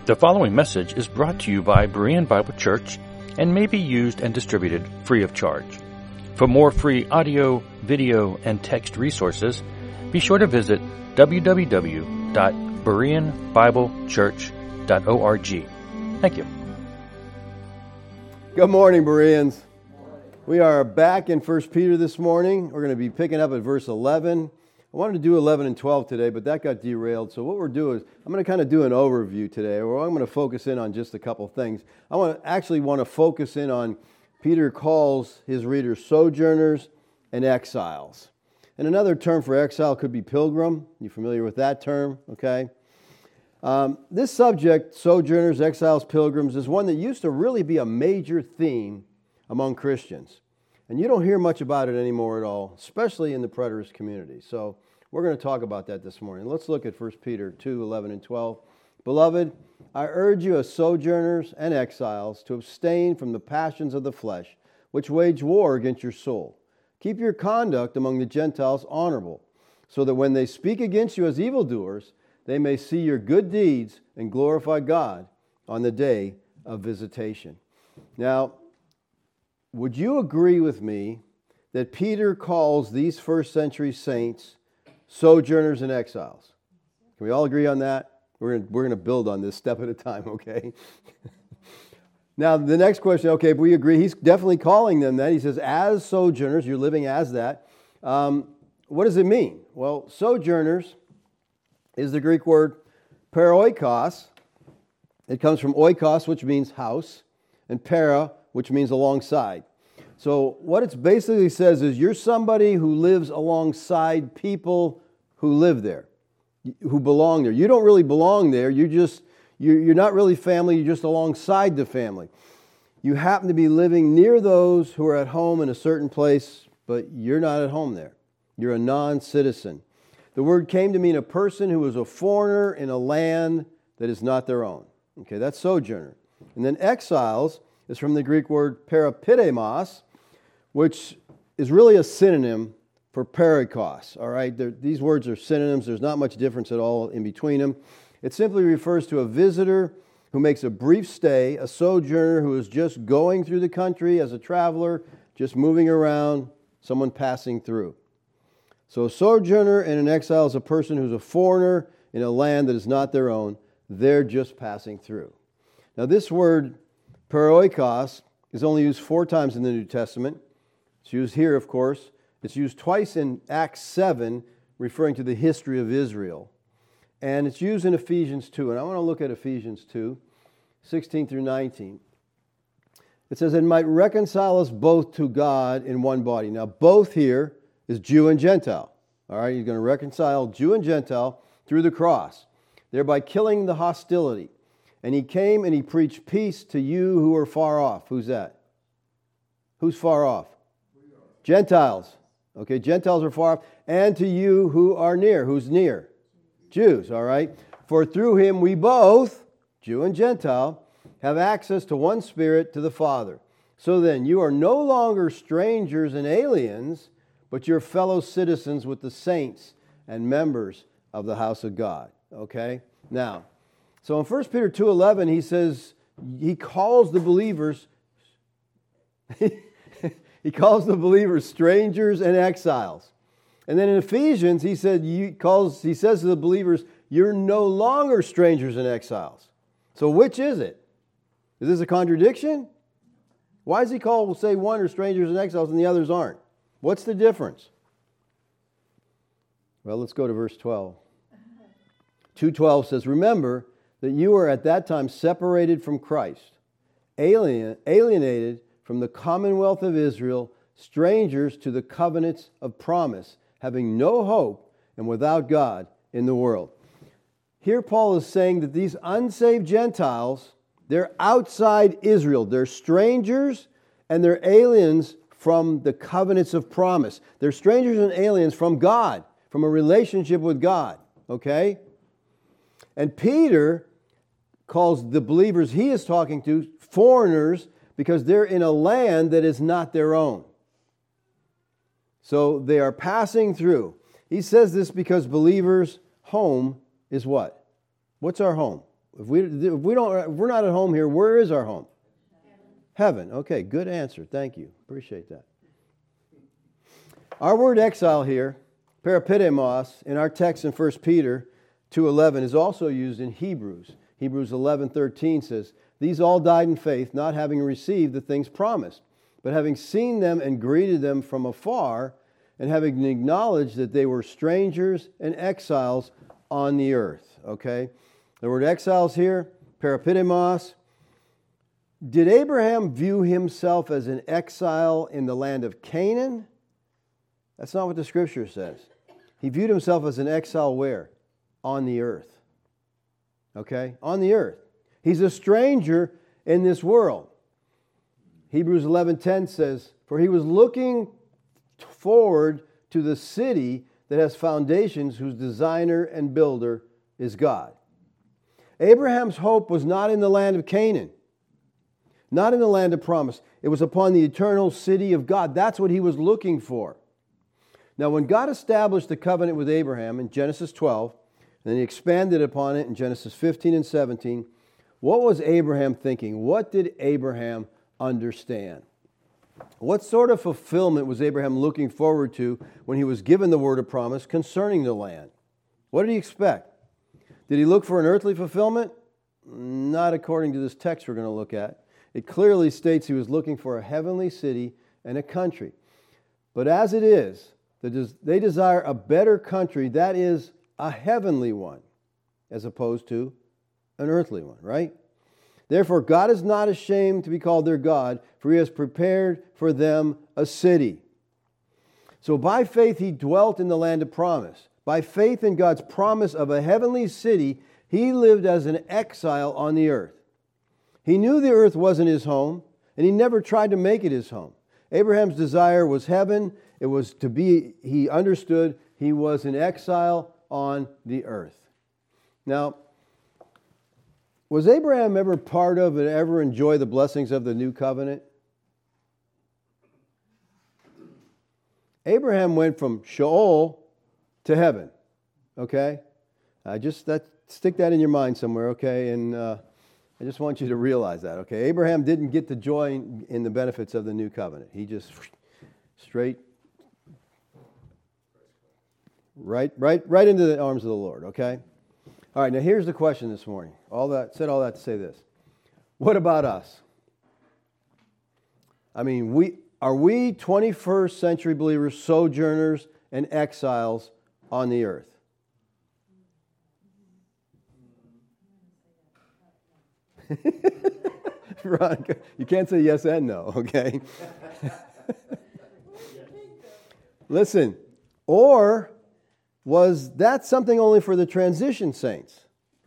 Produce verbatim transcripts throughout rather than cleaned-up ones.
The following message is brought to you by Berean Bible Church and may be used and distributed free of charge. For more free audio, video, and text resources, be sure to visit w w w dot berean bible church dot org. Thank you. Good morning, Bereans. We are back in First Peter this morning. We're going to be picking up at verse eleven. I wanted to do eleven and twelve today, but that got derailed. So what we're doing is I'm going to kind of do an overview today, or I'm going to focus in on just a couple things. I want to actually want to focus in on Peter calls his readers sojourners and exiles. And another term for exile could be pilgrim. You familiar with that term? Okay. Um, this subject, sojourners, exiles, pilgrims, is one that used to really be a major theme among Christians. And you don't hear much about it anymore at all, especially in the preterist community. So we're going to talk about that this morning. Let's look at First Peter two, eleven and twelve. Beloved, I urge you as sojourners and exiles to abstain from the passions of the flesh, which wage war against your soul. Keep your conduct among the Gentiles honorable, so that when they speak against you as evildoers, they may see your good deeds and glorify God on the day of visitation. Now, would you agree with me that Peter calls these first century saints sojourners and exiles? Can we all agree on that? We're going we're going to build on this step at a time, okay? Now, the next question, okay, if we agree, he's definitely calling them that. He says, as sojourners, you're living as that. Um, what does it mean? Well, sojourners is the Greek word paroikos. It comes from oikos, which means house, and para, which means alongside. So what it basically says is you're somebody who lives alongside people who live there, who belong there. You don't really belong there. You just you're not really family. You're just alongside the family. You happen to be living near those who are at home in a certain place, but you're not at home there. You're a non-citizen. The word came to mean a person who is a foreigner in a land that is not their own. Okay, that's sojourner. And then exiles is from the Greek word parapidemos, which is really a synonym for perikos. All right, They're, these words are synonyms. There's not much difference at all in between them. It simply refers to a visitor who makes a brief stay, a sojourner who is just going through the country as a traveler, just moving around, someone passing through. So a sojourner and an exile is a person who's a foreigner in a land that is not their own. They're just passing through. Now this word paroikos is only used four times in the New Testament. It's used here, of course. It's used twice in Acts seven, referring to the history of Israel. And it's used in Ephesians two. And I want to look at Ephesians two, sixteen through nineteen. It says, "And might reconcile us both to God in one body." Now, both here is Jew and Gentile. All right, he's going to reconcile Jew and Gentile through the cross, thereby killing the hostility. And he came and he preached peace to you who are far off. Who's that? Who's far off? Gentiles. Okay, Gentiles are far off. And to you who are near. Who's near? Jews, all right? For through him we both, Jew and Gentile, have access to one Spirit, to the Father. So then, you are no longer strangers and aliens, but you're fellow citizens with the saints and members of the house of God. Okay? Now, so in First Peter two eleven, he says, he calls the believers, he calls the believers strangers and exiles. And then in Ephesians, he said, he calls, he says to the believers, you're no longer strangers and exiles. So which is it? Is this a contradiction? Why does he call, say one are strangers and exiles and the others aren't? What's the difference? Well, let's go to verse twelve. two twelve says, remember that you were at that time separated from Christ, alien, alienated from the commonwealth of Israel, strangers to the covenants of promise, having no hope and without God in the world. Here Paul is saying that these unsaved Gentiles, they're outside Israel. They're strangers and they're aliens from the covenants of promise. They're strangers and aliens from God, from a relationship with God. Okay? And Peter calls the believers he is talking to foreigners because they're in a land that is not their own. So they are passing through. He says this because believers' home is what? What's our home? If we, if we don't, if we're not at home here, where is our home? Heaven. Heaven. Okay, good answer. Thank you. Appreciate that. Our word exile here, parapidemos, in our text in First Peter two eleven is also used in Hebrews. Hebrews eleven thirteen says, "These all died in faith, not having received the things promised, but having seen them and greeted them from afar, and having acknowledged that they were strangers and exiles on the earth." Okay? The word exiles here, parapidemos. Did Abraham view himself as an exile in the land of Canaan? That's not what the Scripture says. He viewed himself as an exile where? On the earth. Okay? On the earth. He's a stranger in this world. Hebrews eleven ten says, "For he was looking forward to the city that has foundations, whose designer and builder is God." Abraham's hope was not in the land of Canaan, not in the land of promise. It was upon the eternal city of God. That's what he was looking for. Now, when God established the covenant with Abraham in Genesis twelve, and then he expanded upon it in Genesis fifteen and seventeen, what was Abraham thinking? What did Abraham understand? What sort of fulfillment was Abraham looking forward to when he was given the word of promise concerning the land? What did he expect? Did he look for an earthly fulfillment? Not according to this text we're going to look at. It clearly states he was looking for a heavenly city and a country. But as it is, they desire a better country, that is, a heavenly one, as opposed to an earthly one, right? Therefore, God is not ashamed to be called their God, for he has prepared for them a city. So by faith he dwelt in the land of promise. By faith in God's promise of a heavenly city, he lived as an exile on the earth. He knew the earth wasn't his home, and he never tried to make it his home. Abraham's desire was heaven. It was to be, he understood he was an exile on the earth. Now, was Abraham ever part of and ever enjoy the blessings of the new covenant? Abraham went from Sheol to heaven. Okay? I just that stick that in your mind somewhere, okay? And uh, I just want you to realize that, okay? Abraham didn't get to join in the benefits of the new covenant. He just straight right right right into the arms of the Lord, okay? All right, now here's the question this morning. All that said all that to say this. What about us? I mean, we are we twenty-first century believers, sojourners and exiles on the earth? Ron, you can't say yes and no, okay? Listen, or was that something only for the transition saints?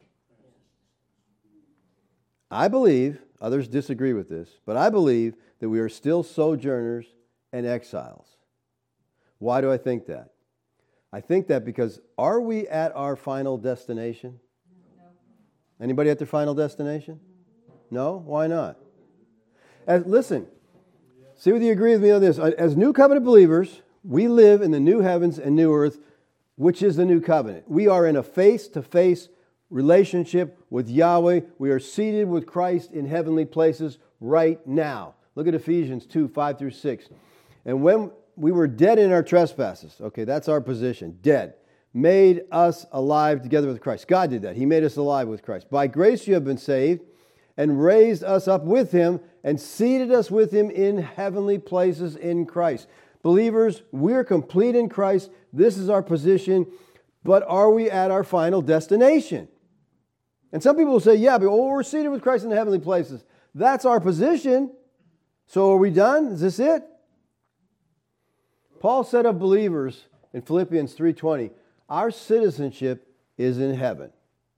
I believe, others disagree with this, but I believe that we are still sojourners and exiles. Why do I think that? I think that because are we at our final destination? Anybody at their final destination? No? Why not? As, listen, see whether you agree with me on this. As new covenant believers, we live in the new heavens and new earth, which is the new covenant. We are in a face-to-face relationship with Yahweh. We are seated with Christ in heavenly places right now. Look at Ephesians two, five through six. And when we were dead in our trespasses, okay, that's our position, dead, made us alive together with Christ. God did that. He made us alive with Christ. By grace you have been saved, and raised us up with Him, and seated us with Him in heavenly places in Christ. Believers, we're complete in Christ. This is our position. But are we at our final destination? And some people will say, yeah, but oh, we're seated with Christ in the heavenly places. That's our position. So are we done? Is this it? Paul said of believers in Philippians three twenty, our citizenship is in heaven.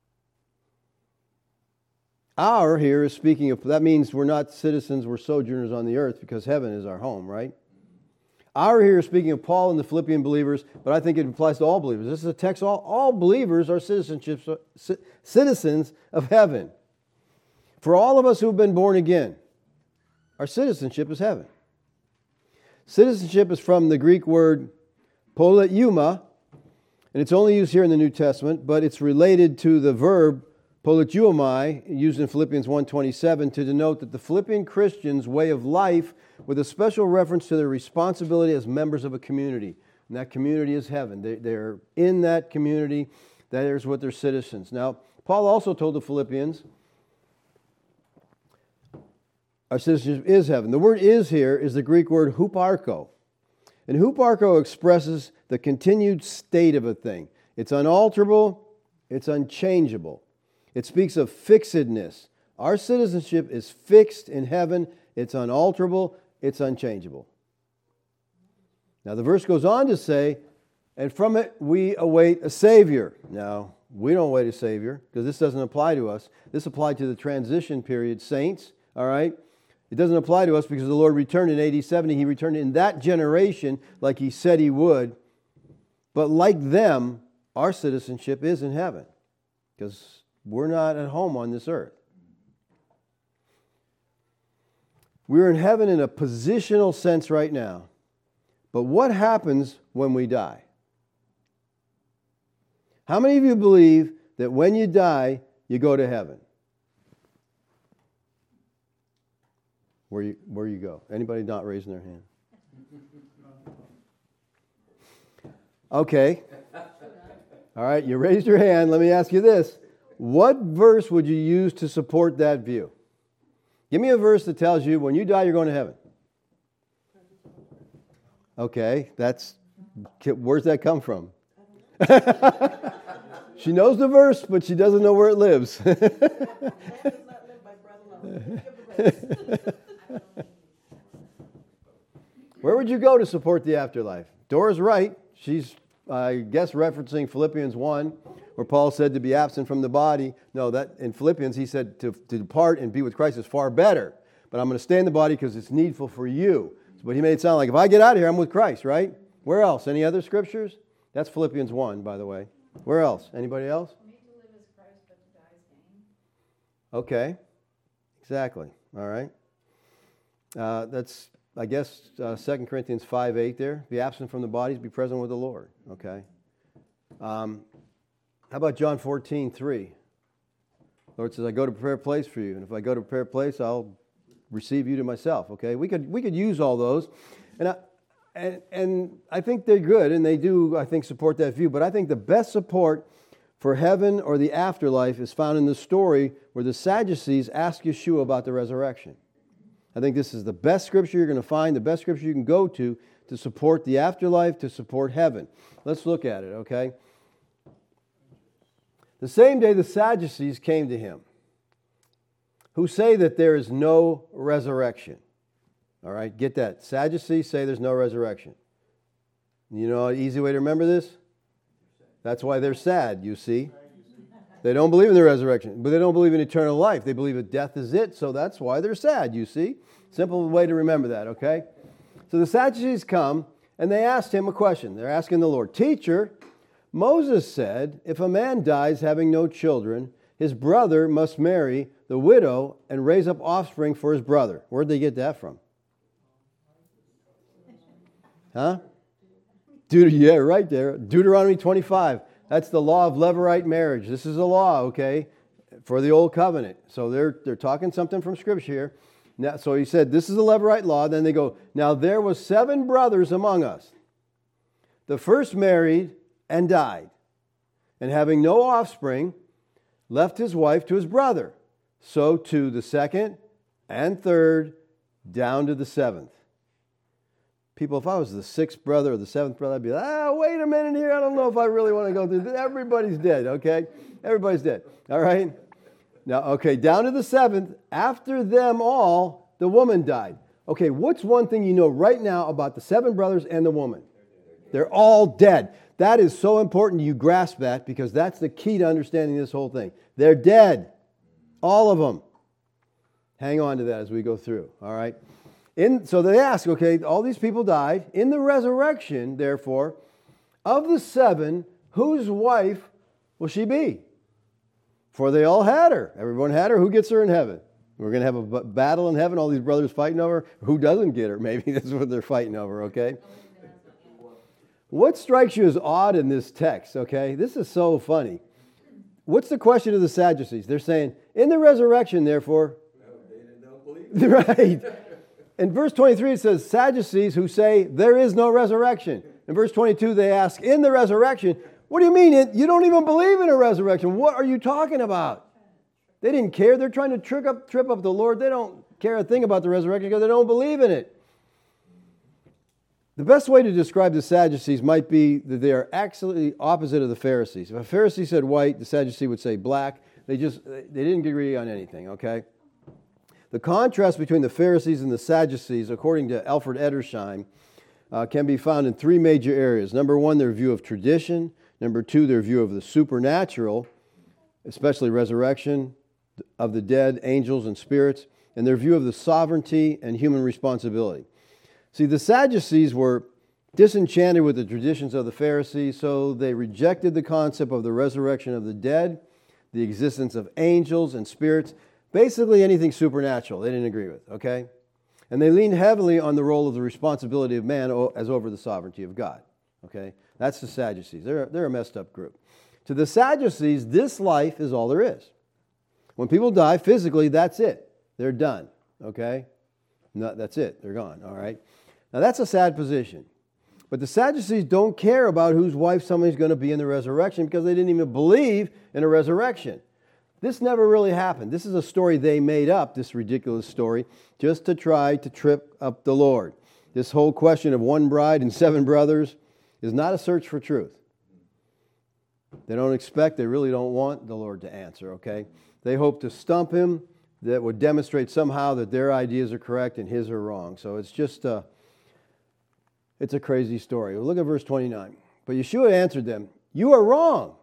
Our here is speaking of, that means we're not citizens, we're sojourners on the earth because heaven is our home, right? Our here is speaking of Paul and the Philippian believers, but I think it applies to all believers. This is a text, all, all believers are citizenships, citizens of heaven. For all of us who have been born again, our citizenship is heaven. Citizenship is from the Greek word politeuma, and it's only used here in the New Testament, but it's related to the verb Politeuomai, used in Philippians one twenty-seven, to denote that the Philippian Christians' way of life with a special reference to their responsibility as members of a community. And that community is heaven. They, they're in that community. That is what they're citizens. Now, Paul also told the Philippians, our citizenship is heaven. The word is here is the Greek word huparko. And huparko expresses the continued state of a thing. It's unalterable. It's unchangeable. It speaks of fixedness. Our citizenship is fixed in heaven. It's unalterable. It's unchangeable. Now the verse goes on to say, and from it we await a Savior. Now, we don't await a Savior because this doesn't apply to us. This applied to the transition period saints, all right? It doesn't apply to us because the Lord returned in A D seventy. He returned in that generation like He said He would. But like them, our citizenship is in heaven because we're not at home on this earth. We're in heaven in a positional sense right now. But what happens when we die? How many of you believe that when you die, you go to heaven? Where you, where you go? Anybody not raising their hand? Okay. All right, you raised your hand. Let me ask you this. What verse would you use to support that view? Give me a verse that tells you when you die, you're going to heaven. Okay, that's, where's that come from? She knows the verse, but she doesn't know where it lives. Where would you go to support the afterlife? Dora's right. She's, I guess, referencing Philippians one, where Paul said to be absent from the body. No, that in Philippians he said to, to depart and be with Christ is far better. But I'm going to stay in the body because it's needful for you. But he made it sound like if I get out of here, I'm with Christ, right? Where else? Any other scriptures? That's Philippians one, by the way. Where else? Anybody else? For me to live is Christ, but to die is gain. Okay. Exactly. All right. Uh, that's, I guess, uh, Second Corinthians five eight there. Be absent from the bodies, be present with the Lord. Okay. Um, how about John fourteen three? The Lord says, I go to prepare a place for you. And if I go to prepare a place, I'll receive you to myself. Okay. We could we could use all those. And I, and, and I think they're good, and they do, I think, support that view. But I think the best support for heaven or the afterlife is found in the story where the Sadducees ask Yeshua about the resurrection. I think this is the best scripture you're going to find, the best scripture you can go to to support the afterlife, to support heaven. Let's look at it, okay? The same day the Sadducees came to him, who say that there is no resurrection. All right, get that. Sadducees say there's no resurrection. You know an easy way to remember this? That's why they're sad, you see. They don't believe in the resurrection, but they don't believe in eternal life. They believe that death is it, so that's why they're sad, you see. Simple way to remember that, okay? So the Sadducees come, and they asked him a question. They're asking the Lord, Teacher, Moses said, if a man dies having no children, his brother must marry the widow and raise up offspring for his brother. Where'd they get that from? Huh? Deut- yeah, right there. Deuteronomy twenty-five. That's the law of Levirate marriage. This is a law, okay, for the old covenant. So they're they're talking something from Scripture here. Now, so he said, this is the Levirate law. Then they go, now there was seven brothers among us. The first married and died, and having no offspring, left his wife to his brother. So to the second and third, down to the seventh. People, if I was the sixth brother or the seventh brother, I'd be like, ah, wait a minute here. I don't know if I really want to go through this. Everybody's dead, okay? Everybody's dead, all right? Now, okay, down to the seventh. After them all, the woman died. Okay, what's one thing you know right now about the seven brothers and the woman? They're all dead. That is so important you grasp that because that's the key to understanding this whole thing. They're dead. All of them. Hang on to that as we go through, all right? In, so they ask, okay, all these people died. In the resurrection, therefore, of the seven, whose wife will she be? For they all had her. Everyone had her. Who gets her in heaven? We're going to have a b- battle in heaven, all these brothers fighting over her. Who doesn't get her? Maybe that's what they're fighting over, okay? What strikes you as odd in this text, okay? This is so funny. what's the question of the Sadducees? They're saying, in the resurrection, therefore, right. In verse twenty-three, it says, Sadducees who say there is no resurrection. In verse twenty-two, they ask, in the resurrection, what do you mean? You don't even believe in a resurrection. What are you talking about? They didn't care. They're trying to trick up, trip up the Lord. They don't care a thing about the resurrection because they don't believe in it. The best way to describe the Sadducees might be that they are absolutely opposite of the Pharisees. If a Pharisee said white, the Sadducee would say black. They just, they didn't agree on anything, okay? The contrast between the Pharisees and the Sadducees, according to Alfred Edersheim, uh, can be found in three major areas. Number one, their view of tradition. Number two, their view of the supernatural, especially resurrection of the dead, angels and spirits, and their view of the sovereignty and human responsibility. See, the Sadducees were disenchanted with the traditions of the Pharisees, so they rejected the concept of the resurrection of the dead, the existence of angels and spirits, basically anything supernatural they didn't agree with, okay? And they leaned heavily on the role of the responsibility of man as over the sovereignty of God, okay? That's the Sadducees. They're, they're a messed up group. To the Sadducees, this life is all there is. When people die physically, that's it. They're done, okay? No, that's it. They're gone, all right? Now, that's a sad position. But the Sadducees don't care about whose wife somebody's going to be in the resurrection because they didn't even believe in a resurrection. This never really happened. This is a story they made up, this ridiculous story, just to try to trip up the Lord. This whole question of one bride and seven brothers is not a search for truth. They don't expect, they really don't want the Lord to answer, okay? They hope to stump him that would demonstrate somehow that their ideas are correct and his are wrong. So it's just a, it's a crazy story. Look at verse twenty-nine. But Yeshua answered them, you are wrong,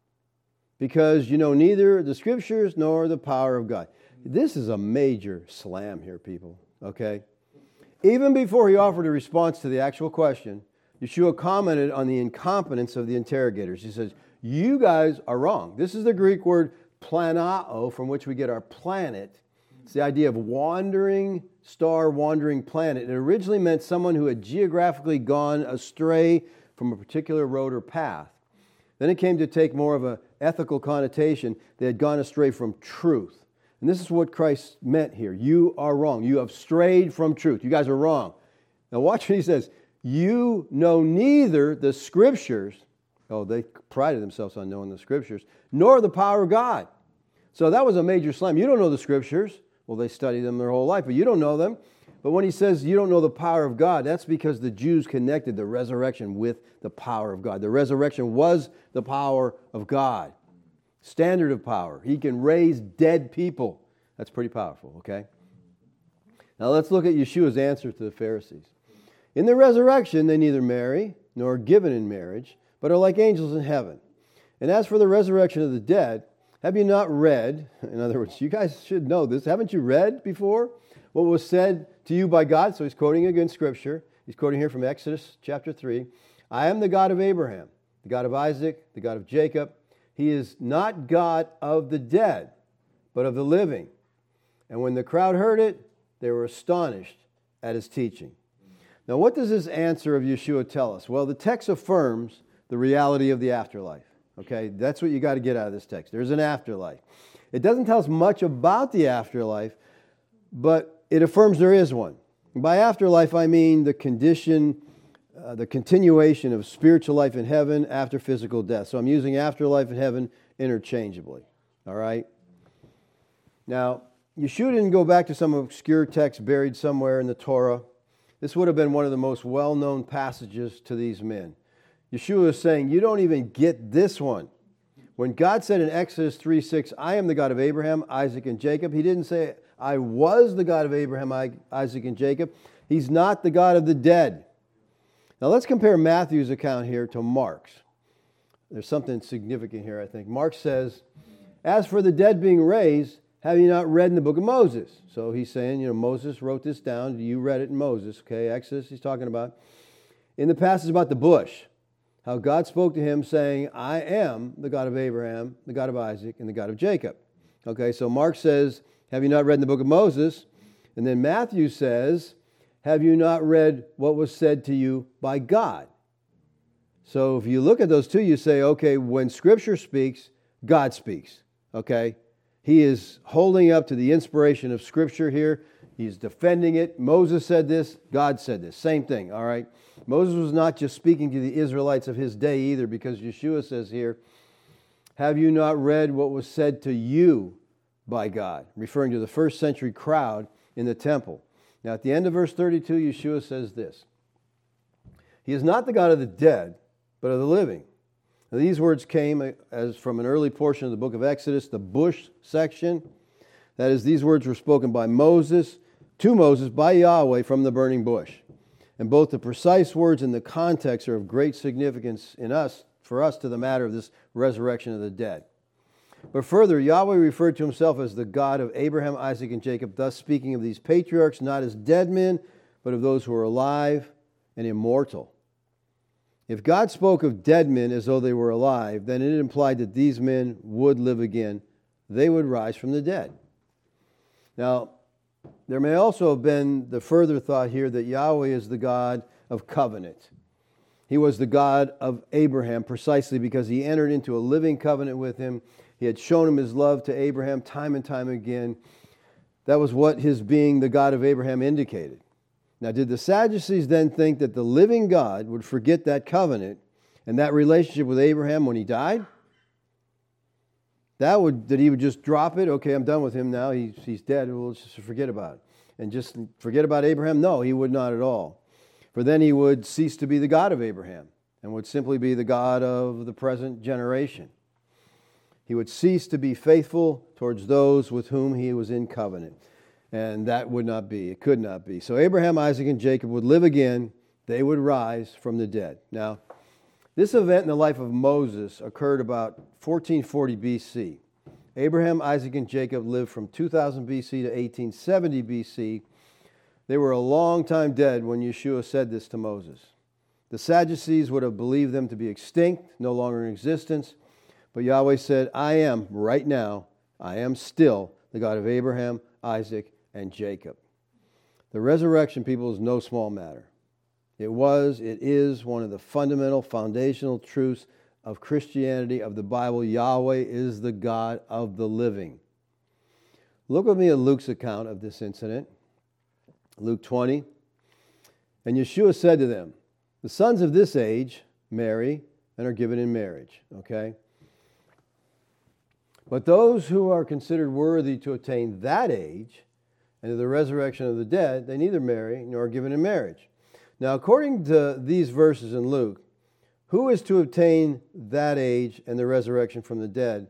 because you know neither the Scriptures nor the power of God. This is a major slam here, people, okay? Even before he offered a response to the actual question, Yeshua commented on the incompetence of the interrogators. He says, you guys are wrong. This is the Greek word planao, from which we get our planet. It's the idea of wandering star, wandering planet. It originally meant someone who had geographically gone astray from a particular road or path. Then it came to take more of an ethical connotation. They had gone astray from truth. And this is what Christ meant here. You are wrong. You have strayed from truth. You guys are wrong. Now watch what he says. You know neither the Scriptures, oh, they prided themselves on knowing the Scriptures, nor the power of God. So that was a major slam. You don't know the Scriptures. Well, they studied them their whole life, but you don't know them. But when he says you don't know the power of God, that's because the Jews connected the resurrection with the power of God. The resurrection was the power of God. Standard of power. He can raise dead people. That's pretty powerful, okay? Now let's look at Yeshua's answer to the Pharisees. In the resurrection, they neither marry nor are given in marriage, but are like angels in heaven. And as for the resurrection of the dead, have you not read, in other words, you guys should know this, haven't you read before what was said to you by God? So he's quoting again Scripture. He's quoting here from Exodus chapter three. I am the God of Abraham, the God of Isaac, the God of Jacob. He is not God of the dead, but of the living. And when the crowd heard it, they were astonished at his teaching. Now, what does this answer of Yeshua tell us? Well, the text affirms the reality of the afterlife. Okay, that's what you got to get out of this text. There's an afterlife. It doesn't tell us much about the afterlife, but it affirms there is one. And by afterlife, I mean the condition, uh, the continuation of spiritual life in heaven after physical death. So I'm using afterlife and heaven interchangeably. All right? Now, Yeshua didn't go back to some obscure text buried somewhere in the Torah. This would have been one of the most well-known passages to these men. Yeshua is saying, you don't even get this one. When God said in Exodus three six, I am the God of Abraham, Isaac, and Jacob, he didn't say, I was the God of Abraham, Isaac, and Jacob. He's not the God of the dead. Now let's compare Matthew's account here to Mark's. There's something significant here, I think. Mark says, as for the dead being raised, have you not read in the book of Moses? So he's saying, you know, Moses wrote this down. You read it in Moses, okay? Exodus he's talking about. In the passage about the bush, how God spoke to him saying, I am the God of Abraham, the God of Isaac, and the God of Jacob. Okay, so Mark says, have you not read in the book of Moses? And then Matthew says, have you not read what was said to you by God? So if you look at those two, you say, okay, when Scripture speaks, God speaks, okay? He is holding up to the inspiration of Scripture here. He's defending it. Moses said this. God said this. Same thing, all right? Moses was not just speaking to the Israelites of his day either, because Yeshua says here, have you not read what was said to you by God? Referring to the first century crowd in the temple. Now, at the end of verse thirty-two, Yeshua says this. He is not the God of the dead, but of the living. Now, these words came as from an early portion of the book of Exodus, the bush section. That is, these words were spoken by Moses, to Moses, by Yahweh from the burning bush. And both the precise words and the context are of great significance in us, for us, to the matter of this resurrection of the dead. But further, Yahweh referred to himself as the God of Abraham, Isaac, and Jacob, thus speaking of these patriarchs not as dead men, but of those who are alive and immortal. If God spoke of dead men as though they were alive, then it implied that these men would live again. They would rise from the dead. Now, there may also have been the further thought here that Yahweh is the God of covenant. He was the God of Abraham precisely because he entered into a living covenant with him. He had shown him his love to Abraham time and time again. That was what his being the God of Abraham indicated. Now, did the Sadducees then think that the living God would forget that covenant and that relationship with Abraham when he died? That would, that he would just drop it? Okay, I'm done with him now. He's, he's dead. We'll just forget about it. And just forget about Abraham? No, he would not at all. For then he would cease to be the God of Abraham and would simply be the God of the present generation. He would cease to be faithful towards those with whom he was in covenant. And that would not be. It could not be. So Abraham, Isaac, and Jacob would live again. They would rise from the dead. Now, this event in the life of Moses occurred about fourteen forty B C. Abraham, Isaac, and Jacob lived from two thousand B C to eighteen seventy B C. They were a long time dead when Yeshua said this to Moses. The Sadducees would have believed them to be extinct, no longer in existence. But Yahweh said, I am, right now, I am still the God of Abraham, Isaac, and Jacob. The resurrection, people, is no small matter. It was, it is one of the fundamental, foundational truths of Christianity, of the Bible. Yahweh is the God of the living. Look with me at Luke's account of this incident. Luke twenty. And Yeshua said to them, the sons of this age marry and are given in marriage. Okay? But those who are considered worthy to attain that age and to the resurrection of the dead, they neither marry nor are given in marriage. Now, according to these verses in Luke, who is to obtain that age and the resurrection from the dead?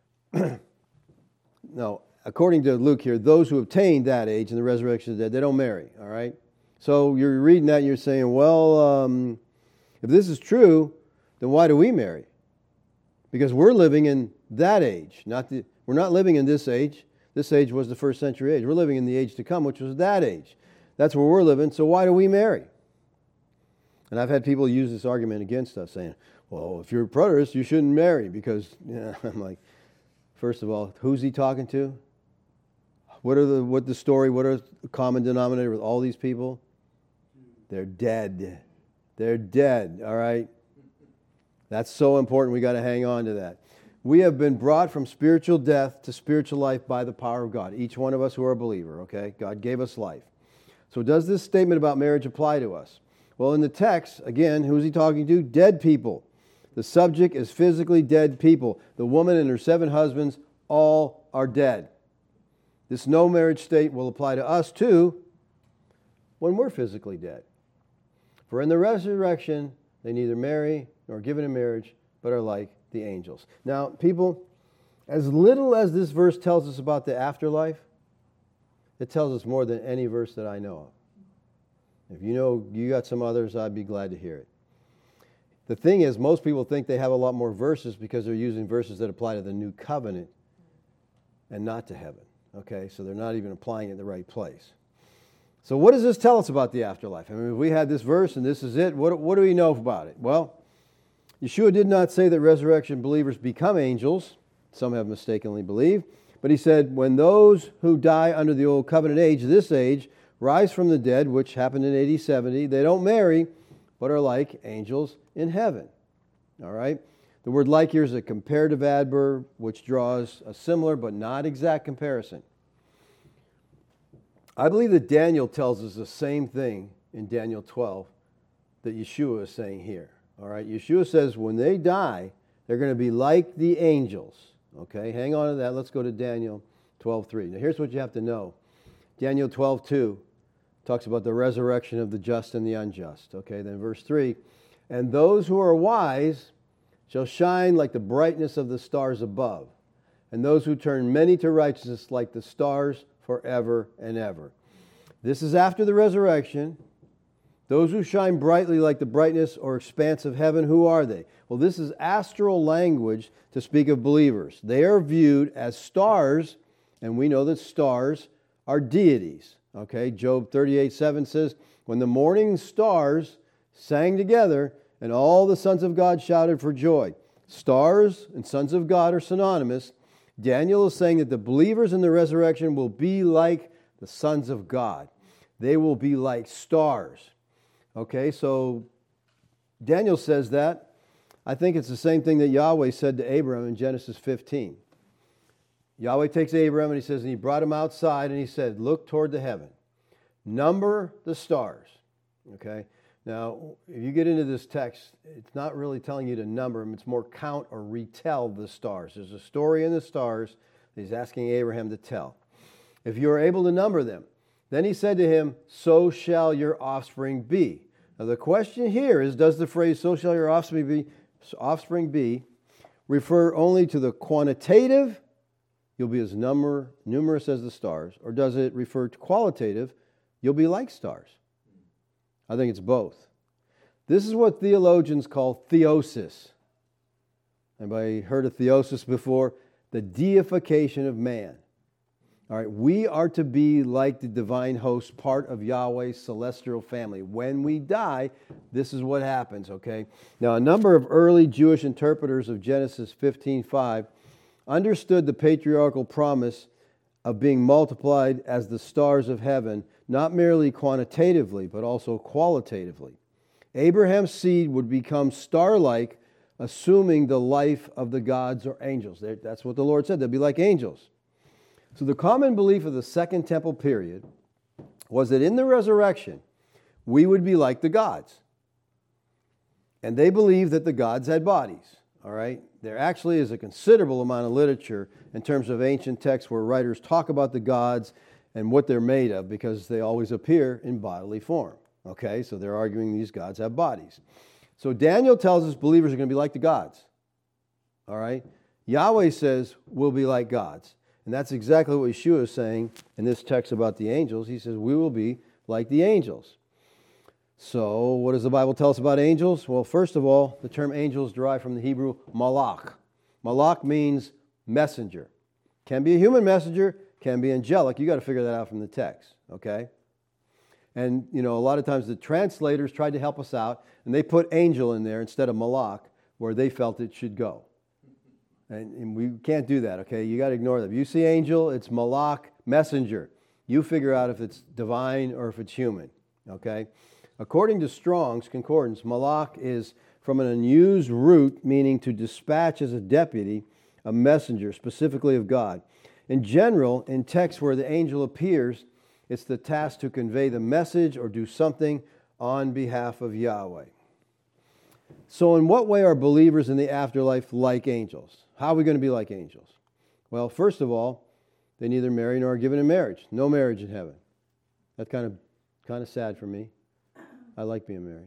No, according to Luke here, those who obtain that age and the resurrection of the dead, they don't marry, all right? So you're reading that and you're saying, well, um, if this is true, then why do we marry? Because we're living in that age. Not the, we're not living in this age. This age was the first century age. We're living in the age to come, which was that age. That's where we're living, so why do we marry? And I've had people use this argument against us, saying, well, if you're a preterist, you shouldn't marry, because, you know, I'm like, first of all, who's he talking to? What are the what the story, what are the common denominator with all these people? They're dead. They're dead, all right? That's so important. We got to hang on to that. We have been brought from spiritual death to spiritual life by the power of God. Each one of us who are a believer, okay? God gave us life. So does this statement about marriage apply to us? Well, in the text, again, who's he talking to? Dead people. The subject is physically dead people. The woman and her seven husbands all are dead. This no marriage state will apply to us too when we're physically dead. For in the resurrection, they neither marry nor are given in marriage, but are like the angels. Now, people, as little as this verse tells us about the afterlife, it tells us more than any verse that I know of. If you know you got some others, I'd be glad to hear it. The thing is, most people think they have a lot more verses because they're using verses that apply to the new covenant and not to heaven. Okay, so they're not even applying it in the right place. So what does this tell us about the afterlife? I mean, if we had this verse and this is it, what, what do we know about it? Well, Yeshua did not say that resurrection believers become angels. Some have mistakenly believed. But he said, when those who die under the old covenant age, this age, rise from the dead, which happened in A D seventy, they don't marry, but are like angels in heaven. All right? The word like here is a comparative adverb which draws a similar but not exact comparison. I believe that Daniel tells us the same thing in Daniel twelve that Yeshua is saying here. All right, Yeshua says when they die, they're going to be like the angels. Okay, hang on to that. Let's go to Daniel twelve three. Now here's what you have to know. Daniel twelve two talks about the resurrection of the just and the unjust. Okay, then verse three, and those who are wise shall shine like the brightness of the stars above, and those who turn many to righteousness like the stars forever and ever. This is after the resurrection. Those who shine brightly like the brightness or expanse of heaven, who are they? Well, this is astral language to speak of believers. They are viewed as stars, and we know that stars are deities. Okay, Job thirty-eight seven says, when the morning stars sang together, and all the sons of God shouted for joy. Stars and sons of God are synonymous. Daniel is saying that the believers in the resurrection will be like the sons of God. They will be like stars. Okay, so Daniel says that. I think it's the same thing that Yahweh said to Abraham in Genesis fifteen. Yahweh takes Abraham and he says, and he brought him outside and he said, look toward the heaven. Number the stars. Okay. Now, if you get into this text, it's not really telling you to number them. It's more count or retell the stars. There's a story in the stars that he's asking Abraham to tell. If you are able to number them, then he said to him, so shall your offspring be. Now, the question here is, does the phrase, so shall your offspring be, offspring be, refer only to the quantitative, you'll be as number, numerous as the stars, or does it refer to qualitative, you'll be like stars? I think it's both. This is what theologians call theosis. Anybody heard of theosis before? The deification of man. All right, we are to be like the divine host, part of Yahweh's celestial family. When we die, this is what happens, okay? Now, a number of early Jewish interpreters of Genesis fifteen five understood the patriarchal promise of being multiplied as the stars of heaven, not merely quantitatively, but also qualitatively. Abraham's seed would become star-like, assuming the life of the gods or angels. That's what the Lord said. They'll be like angels. So the common belief of the Second Temple period was that in the resurrection, we would be like the gods. And they believed that the gods had bodies. All right? There actually is a considerable amount of literature in terms of ancient texts where writers talk about the gods and what they're made of, because they always appear in bodily form. Okay, so they're arguing these gods have bodies. So Daniel tells us believers are going to be like the gods. All right? Yahweh says we'll be like gods. And that's exactly what Yeshua is saying in this text about the angels. He says we will be like the angels. So what does the Bible tell us about angels? Well, first of all, the term angels derived from the Hebrew malach. Malach means messenger. Can be a human messenger, can be angelic. You got to figure that out from the text, okay? And, you know, a lot of times the translators tried to help us out, and they put angel in there instead of malach, where they felt it should go. And, and we can't do that, okay? You got to ignore that. If you see angel, it's malach, messenger. You figure out if it's divine or if it's human, okay? According to Strong's Concordance, malach is from an unused root, meaning to dispatch as a deputy, a messenger, specifically of God. In general, in texts where the angel appears, it's the task to convey the message or do something on behalf of Yahweh. So in what way are believers in the afterlife like angels? How are we going to be like angels? Well, first of all, they neither marry nor are given in marriage. No marriage in heaven. That's kind of, kind of sad for me. I like being married.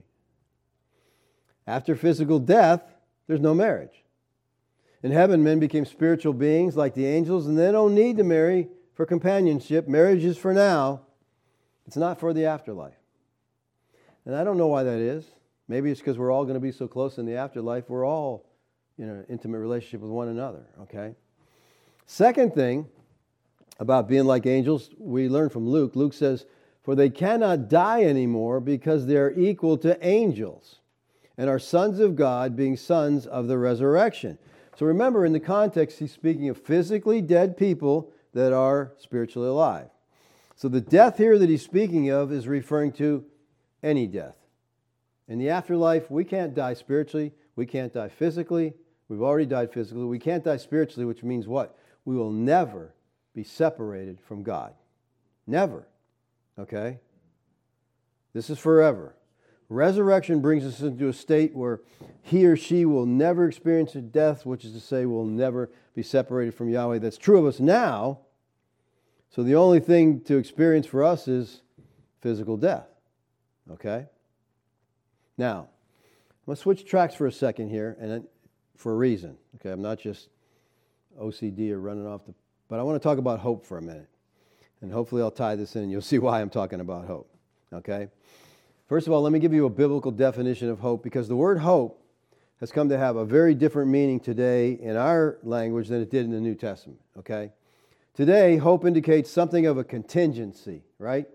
After physical death, there's no marriage. In heaven, men became spiritual beings like the angels, and they don't need to marry for companionship. Marriage is for now. It's not for the afterlife. And I don't know why that is. Maybe it's because we're all going to be so close in the afterlife. We're all in an intimate relationship with one another, okay? Second thing about being like angels, we learn from Luke. Luke says, for they cannot die anymore because they are equal to angels and are sons of God, being sons of the resurrection. So remember, in the context, he's speaking of physically dead people that are spiritually alive. So the death here that he's speaking of is referring to any death. In the afterlife, we can't die spiritually, we can't die physically, We've already died physically. We can't die spiritually, which means what? We will never be separated from God. Never. Okay? This is forever. Resurrection brings us into a state where he or she will never experience a death, which is to say, will never be separated from Yahweh. That's true of us now. So the only thing to experience for us is physical death. Okay? Now, I'm going to switch tracks for a second here, and for a reason. Okay, I'm not just O C D or running off the... But I want to talk about hope for a minute. And hopefully I'll tie this in and you'll see why I'm talking about hope. Okay? First of all, let me give you a biblical definition of hope, because the word hope has come to have a very different meaning today in our language than it did in the New Testament. Okay? Today, hope indicates something of a contingency, right?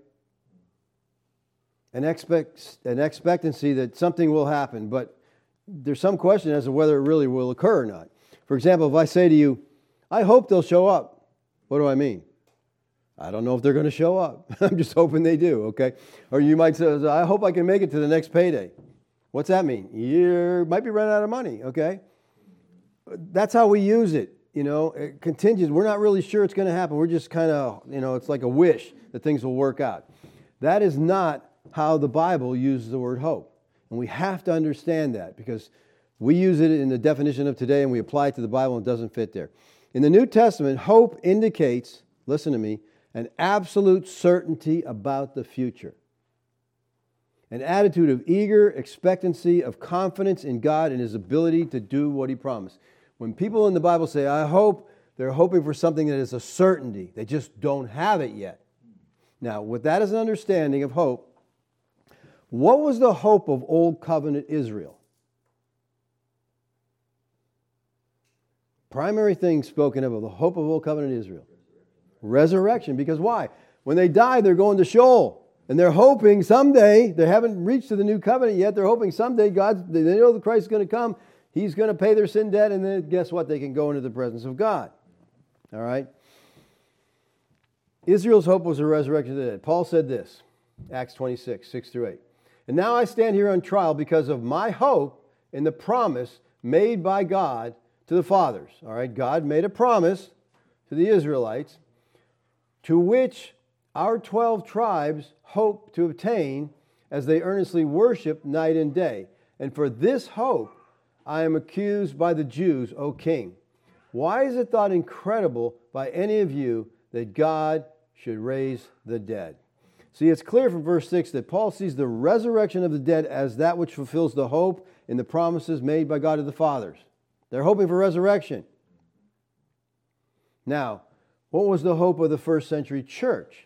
An, expect, an expectancy that something will happen, but there's some question as to whether it really will occur or not. For example, if I say to you, I hope they'll show up, what do I mean? I don't know if they're going to show up. I'm just hoping they do, okay? Or you might say, I hope I can make it to the next payday. What's that mean? You might be running out of money, okay? That's how we use it, you know, contingent. We're not really sure it's going to happen. We're just kind of, you know, it's like a wish that things will work out. That is not how the Bible uses the word hope. And we have to understand that, because we use it in the definition of today and we apply it to the Bible and it doesn't fit there. In the New Testament, hope indicates, listen to me, an absolute certainty about the future. An attitude of eager expectancy, of confidence in God and His ability to do what He promised. When people in the Bible say, I hope, they're hoping for something that is a certainty. They just don't have it yet. Now, with that as an understanding of hope, what was the hope of Old Covenant Israel? Primary thing spoken of, of the hope of Old Covenant Israel. Resurrection. Because why? When they die, they're going to Sheol. And they're hoping someday, they haven't reached to the new covenant yet, they're hoping someday God, they know that Christ is going to come, He's going to pay their sin debt, and then guess what? They can go into the presence of God. All right? Israel's hope was the resurrection of the dead. Paul said this, Acts twenty-six, six through eight. And now I stand here on trial because of my hope in the promise made by God to the fathers. All right? God made a promise to the Israelites, to which our twelve tribes hope to obtain as they earnestly worship night and day. And for this hope I am accused by the Jews, O king. Why is it thought incredible by any of you that God should raise the dead? See, it's clear from verse six that Paul sees the resurrection of the dead as that which fulfills the hope in the promises made by God to the fathers. They're hoping for resurrection. Now, what was the hope of the first century church?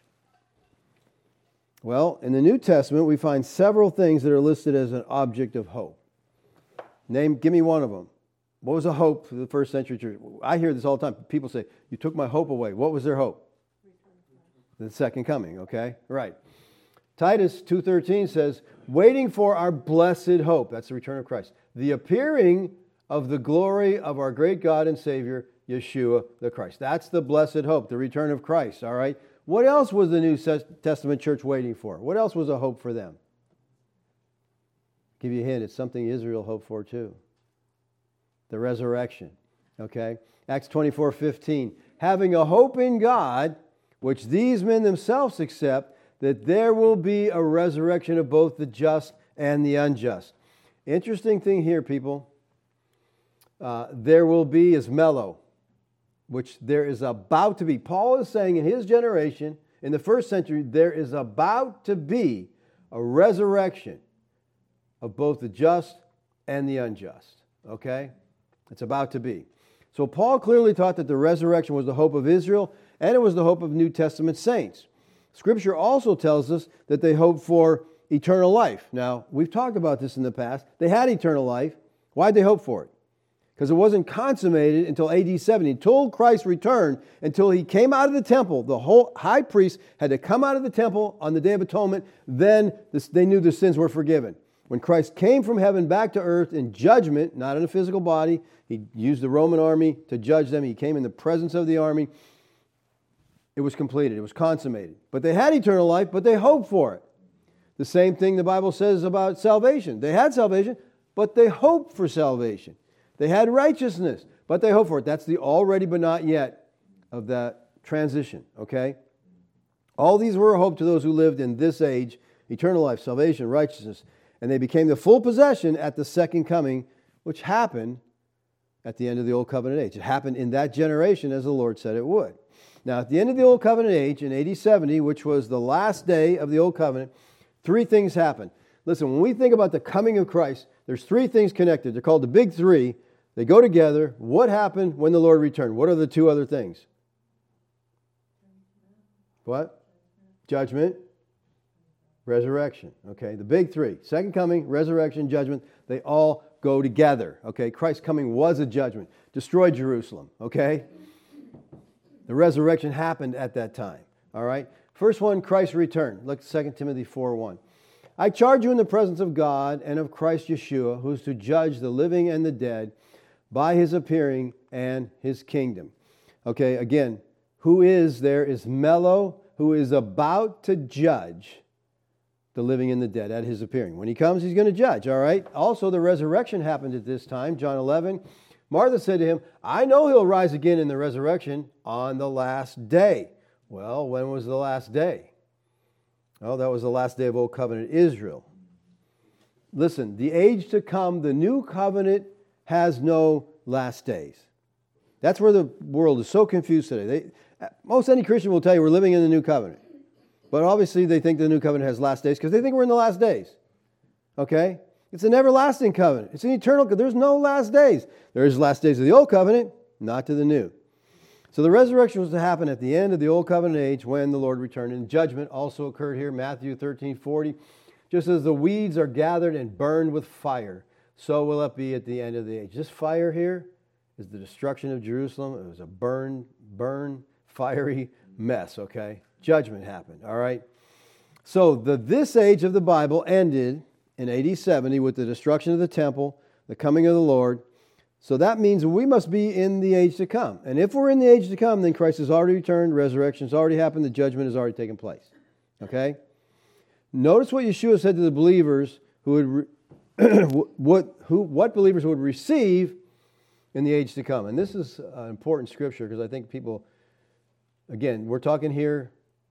Well, in the New Testament, we find several things that are listed as an object of hope. Name, give me one of them. What was the hope for the first century church? I hear this all the time. People say, you took my hope away. What was their hope? The second coming, okay? Right. Titus two thirteen says, waiting for our blessed hope. That's the return of Christ. The appearing of the glory of our great God and Savior, Yeshua the Christ. That's the blessed hope, the return of Christ, all right? What else was the New Testament church waiting for? What else was a hope for them? Give you a hint, it's something Israel hoped for too. The resurrection, okay? Acts twenty-four fifteen. Having a hope in God, which these men themselves accept, that there will be a resurrection of both the just and the unjust. Interesting thing here, people. Uh, there will be is mellow, which there is about to be. Paul is saying in his generation, in the first century, there is about to be a resurrection of both the just and the unjust. Okay? It's about to be. So Paul clearly taught that the resurrection was the hope of Israel, and it was the hope of New Testament saints. Scripture also tells us that they hoped for eternal life. Now, we've talked about this in the past. They had eternal life. Why did they hope for it? Because it wasn't consummated until A D seventy. Until Christ returned, until He came out of the temple, the whole high priest had to come out of the temple on the Day of Atonement. Then this, they knew their sins were forgiven. When Christ came from heaven back to earth in judgment, not in a physical body, He used the Roman army to judge them. He came in the presence of the army. It was completed. It was consummated. But they had eternal life, but they hoped for it. The same thing the Bible says about salvation. They had salvation, but they hoped for salvation. They had righteousness, but they hoped for it. That's the already but not yet of that transition, okay? All these were a hope to those who lived in this age, eternal life, salvation, righteousness, and they became the full possession at the second coming, which happened at the end of the Old Covenant age. It happened in that generation as the Lord said it would. Now, at the end of the Old Covenant age, in A D seventy, which was the last day of the Old Covenant, three things happened. Listen, when we think about the coming of Christ, there's three things connected. They're called the big three. They go together. What happened when the Lord returned? What are the two other things? What? Judgment, resurrection. Okay, the big three. Second coming, resurrection, judgment. They all go together. Okay, Christ's coming was a judgment. Destroyed Jerusalem. Okay? The resurrection happened at that time. All right? First one, Christ's return. Look at Second Timothy four one. I charge you in the presence of God and of Christ Yeshua, who is to judge the living and the dead by his appearing and his kingdom. Okay, again, who is there is Mello, who is about to judge the living and the dead at his appearing. When he comes, he's going to judge, all right? Also, the resurrection happened at this time, John eleven. Martha said to him, I know he'll rise again in the resurrection on the last day. Well, when was the last day? Oh, that was the last day of Old Covenant Israel. Listen, the age to come, the new covenant has no last days. That's where the world is so confused today. They, most any Christian will tell you we're living in the new covenant. But obviously they think the new covenant has last days because they think we're in the last days. Okay? It's an everlasting covenant. It's an eternal covenant. There's no last days. There's last days of the old covenant, not to the new. So the resurrection was to happen at the end of the Old Covenant age when the Lord returned. And judgment also occurred here, Matthew thirteen forty. Just as the weeds are gathered and burned with fire, so will it be at the end of the age. This fire here is the destruction of Jerusalem. It was a burn, burn, fiery mess, okay? Judgment happened, all right? So the this age of the Bible ended in A D seventy with the destruction of the temple, the coming of the Lord. So that means we must be in the age to come. And if we're in the age to come, then Christ has already returned, resurrection has already happened, the judgment has already taken place. Okay? Notice what Yeshua said to the believers who would re- what who what believers would receive in the age to come. And this is an important scripture because I think people, again, we're talking here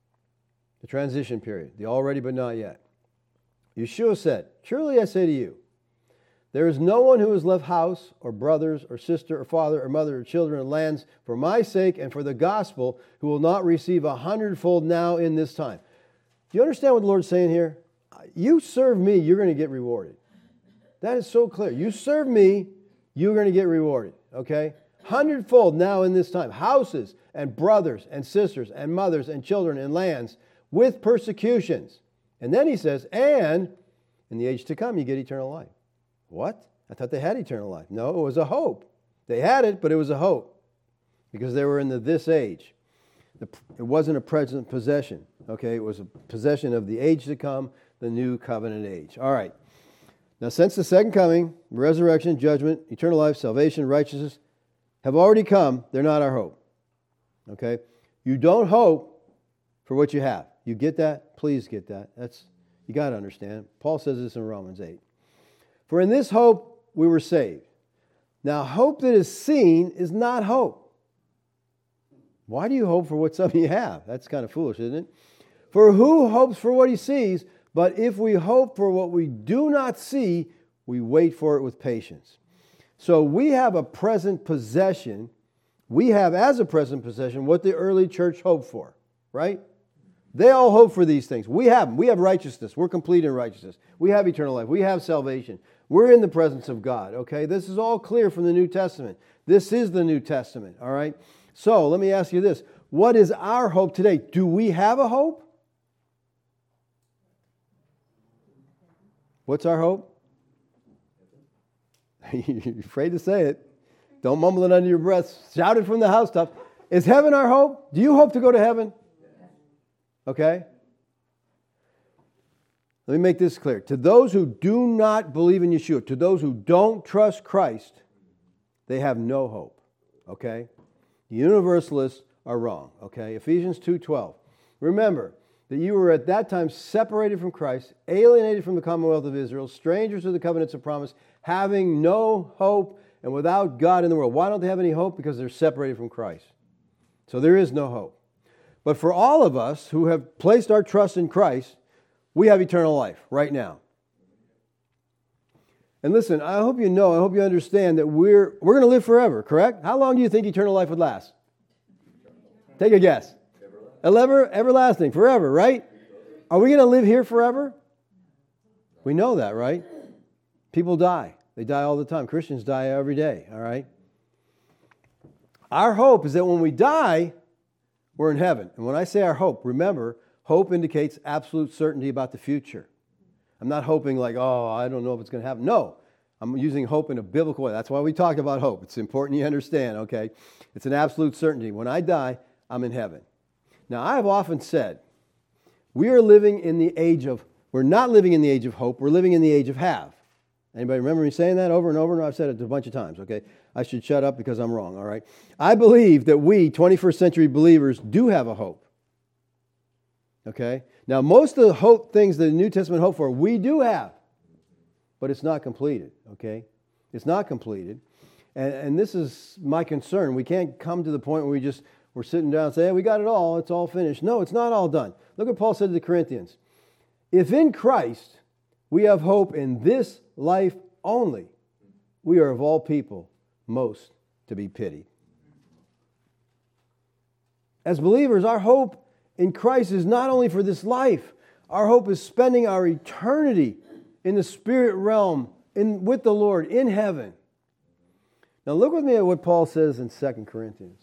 the transition period, the already but not yet. Yeshua said, "Truly I say to you, there is no one who has left house or brothers or sister or father or mother or children or lands for my sake and for the gospel who will not receive a hundredfold now in this time." Do you understand what the Lord's saying here? You serve me, you're going to get rewarded. That is so clear. You serve me, you're going to get rewarded. Okay? Hundredfold now in this time. Houses and brothers and sisters and mothers and children and lands with persecutions. And then he says, and in the age to come you get eternal life. What? I thought they had eternal life. No, it was a hope. They had it, but it was a hope because they were in the this age. The, it wasn't a present possession. Okay, it was a possession of the age to come, the new covenant age. All right. Now, since the second coming, resurrection, judgment, eternal life, salvation, righteousness have already come, they're not our hope. Okay? You don't hope for what you have. You get that? Please get that. That's you got to understand. Paul says this in Romans eight. For in this hope we were saved. Now, hope that is seen is not hope. Why do you hope for what something you have? That's kind of foolish, isn't it? For who hopes for what he sees? But if we hope for what we do not see, we wait for it with patience. So we have a present possession. We have as a present possession what the early church hoped for, right? They all hope for these things. We have them. We have righteousness. We're complete in righteousness. We have eternal life. We have salvation. We're in the presence of God, okay? This is all clear from the New Testament. This is the New Testament, all right? So let me ask you this. What is our hope today? Do we have a hope? What's our hope? You're afraid to say it. Don't mumble it under your breath. Shout it from the housetop. Is heaven our hope? Do you hope to go to heaven? Okay? Let me make this clear. To those who do not believe in Yeshua, to those who don't trust Christ, they have no hope. Okay? The universalists are wrong. Okay? Ephesians two twelve. Remember that you were at that time separated from Christ, alienated from the commonwealth of Israel, strangers to the covenants of promise, having no hope and without God in the world. Why don't they have any hope? Because they're separated from Christ. So there is no hope. But for all of us who have placed our trust in Christ, we have eternal life right now. And listen, I hope you know, I hope you understand that we're we're going to live forever, correct? How long do you think eternal life would last? Take a guess. Ever, everlasting, forever, right? Are we going to live here forever? We know that, right? People die. They die all the time. Christians die every day, all right? Our hope is that when we die, we're in heaven. And when I say our hope, remember, hope indicates absolute certainty about the future. I'm not hoping like, oh, I don't know if it's going to happen. No, I'm using hope in a biblical way. That's why we talk about hope. It's important you understand, okay? It's an absolute certainty. When I die, I'm in heaven. Now, I have often said, we are living in the age of, we're not living in the age of hope, we're living in the age of have. Anybody remember me saying that over and over? And I've said it a bunch of times, okay? I should shut up because I'm wrong, all right? I believe that we, twenty-first century believers, do have a hope. Okay? Now, most of the hope things that the New Testament hope for, we do have. But it's not completed, okay? It's not completed. And, and this is my concern. We can't come to the point where we just, we're sitting down and say, hey, we got it all, it's all finished. No, it's not all done. Look what Paul said to the Corinthians. If in Christ we have hope in this life only, we are of all people most to be pitied. As believers, our hope in Christ is not only for this life. Our hope is spending our eternity in the spirit realm in, with the Lord in heaven. Now look with me at what Paul says in Second Corinthians.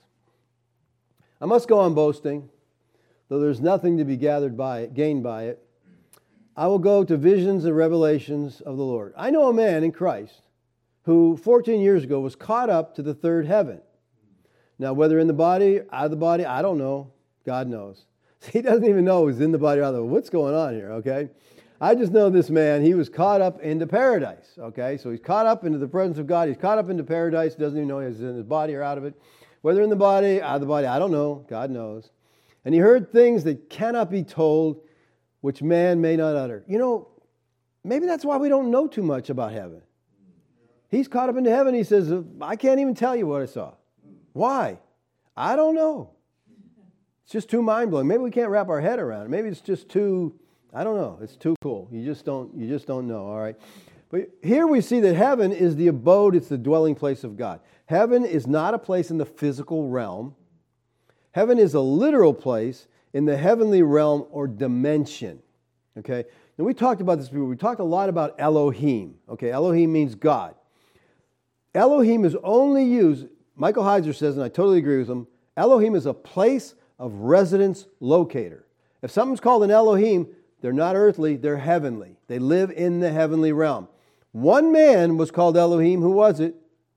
I must go on boasting, though there's nothing to be gathered by it, gained by it. I will go to visions and revelations of the Lord. I know a man in Christ who fourteen years ago was caught up to the third heaven. Now, whether in the body, out of the body, I don't know. God knows. He doesn't even know he's in the body or out of the body. What's going on here, okay? I just know this man, he was caught up into paradise, okay? So he's caught up into the presence of God. He's caught up into paradise. Doesn't even know he's in his body or out of it. Whether in the body, out of the body, I don't know. God knows. And he heard things that cannot be told, which man may not utter. You know, maybe that's why we don't know too much about heaven. He's caught up into heaven. He says, I can't even tell you what I saw. Why? I don't know. It's just too mind-blowing. Maybe we can't wrap our head around it. Maybe it's just too, I don't know. It's too cool. You just don't, you just don't know, all right? But here we see that heaven is the abode, it's the dwelling place of God. Heaven is not a place in the physical realm. Heaven is a literal place in the heavenly realm or dimension. Okay? And we talked about this before. We talked a lot about Elohim. Okay, Elohim means God. Elohim is only used, Michael Heiser says, and I totally agree with him, Elohim is a place of residence locator. If something's called an Elohim, they're not earthly, they're heavenly. They live in the heavenly realm. One man was called Elohim. Who was it?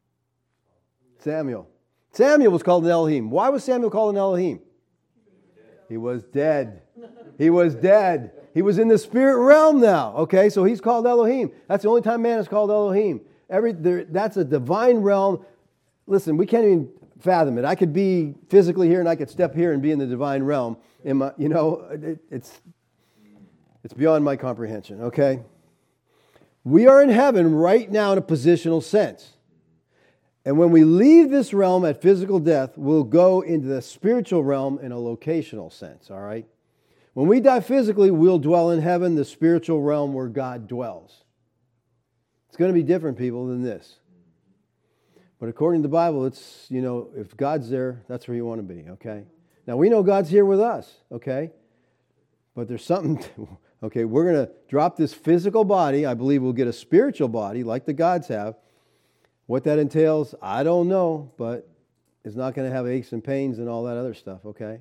Samuel. Samuel was called an Elohim. Why was Samuel called an Elohim? He was dead. He was dead. He was in the spirit realm now. Okay, so he's called Elohim. That's the only time man is called Elohim. Every there, that's a divine realm. Listen, we can't even fathom it. I could be physically here and I could step here and be in the divine realm. In my, you know, it, it's it's beyond my comprehension. Okay, we are in heaven right now in a positional sense. And when we leave this realm at physical death, we'll go into the spiritual realm in a locational sense, all right? When we die physically, we'll dwell in heaven, the spiritual realm where God dwells. It's going to be different, people, than this. But according to the Bible, it's, you know, if God's there, that's where you want to be, okay? Now, we know God's here with us, okay? But there's something, okay, we're going to drop this physical body. I believe we'll get a spiritual body like the gods have. What that entails, I don't know, but it's not going to have aches and pains and all that other stuff, okay?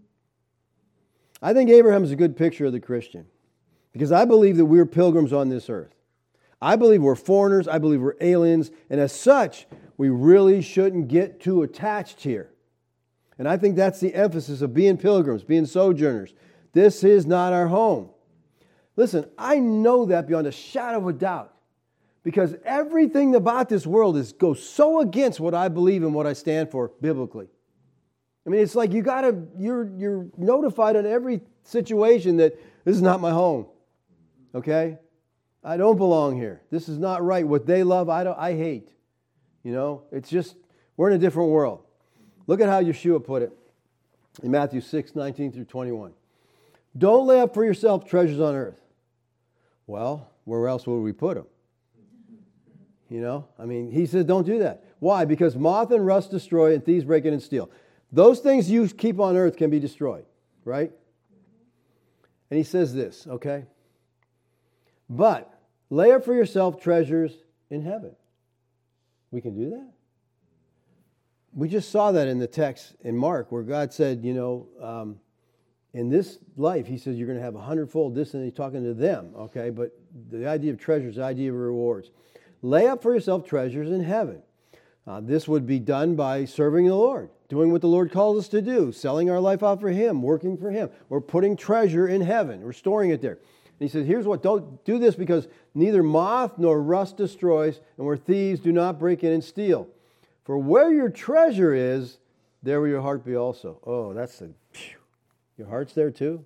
I think Abraham is a good picture of the Christian because I believe that we're pilgrims on this earth. I believe we're foreigners. I believe we're aliens. And as such, we really shouldn't get too attached here. And I think that's the emphasis of being pilgrims, being sojourners. This is not our home. Listen, I know that beyond a shadow of a doubt. Because everything about this world is goes so against what I believe and what I stand for biblically. I mean, it's like you gotta, you're you're notified in every situation that this is not my home. Okay? I don't belong here. This is not right. What they love, I don't I hate. You know, it's just, we're in a different world. Look at how Yeshua put it in Matthew six, nineteen through twenty-one. Don't lay up for yourself treasures on earth. Well, where else would we put them? You know, I mean, he says don't do that. Why? Because moth and rust destroy and thieves break in and steal. Those things you keep on earth can be destroyed, right? And he says this, okay? But lay up for yourself treasures in heaven. We can do that? We just saw that in the text in Mark where God said, you know, um, in this life, he says you're going to have a hundredfold this, and he's talking to them, okay? But the idea of treasures, the idea of rewards. Lay up for yourself treasures in heaven. Uh, this would be done by serving the Lord, doing what the Lord calls us to do, selling our life out for Him, working for Him. We're putting treasure in heaven. We're storing it there. And he says, here's what, don't do this because neither moth nor rust destroys, and where thieves do not break in and steal. For where your treasure is, there will your heart be also. Oh, that's a, phew. Your heart's there too?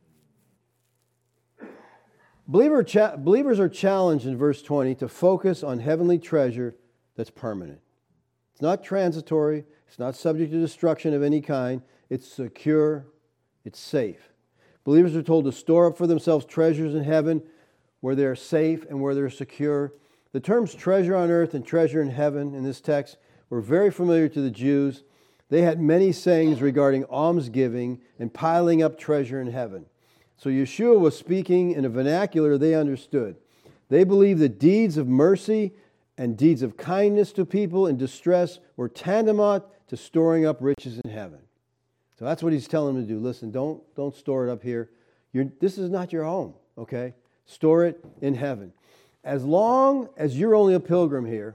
Believer cha- believers are challenged in verse twenty to focus on heavenly treasure that's permanent. It's not transitory. It's not subject to destruction of any kind. It's secure. It's safe. Believers are told to store up for themselves treasures in heaven where they're safe and where they're secure. The terms treasure on earth and treasure in heaven in this text were very familiar to the Jews. They had many sayings regarding almsgiving and piling up treasure in heaven. So Yeshua was speaking in a vernacular they understood. They believed that deeds of mercy and deeds of kindness to people in distress were tantamount to storing up riches in heaven. So that's what he's telling them to do. Listen, don't, don't store it up here. You're, this is not your home, okay? Store it in heaven. As long as you're only a pilgrim here,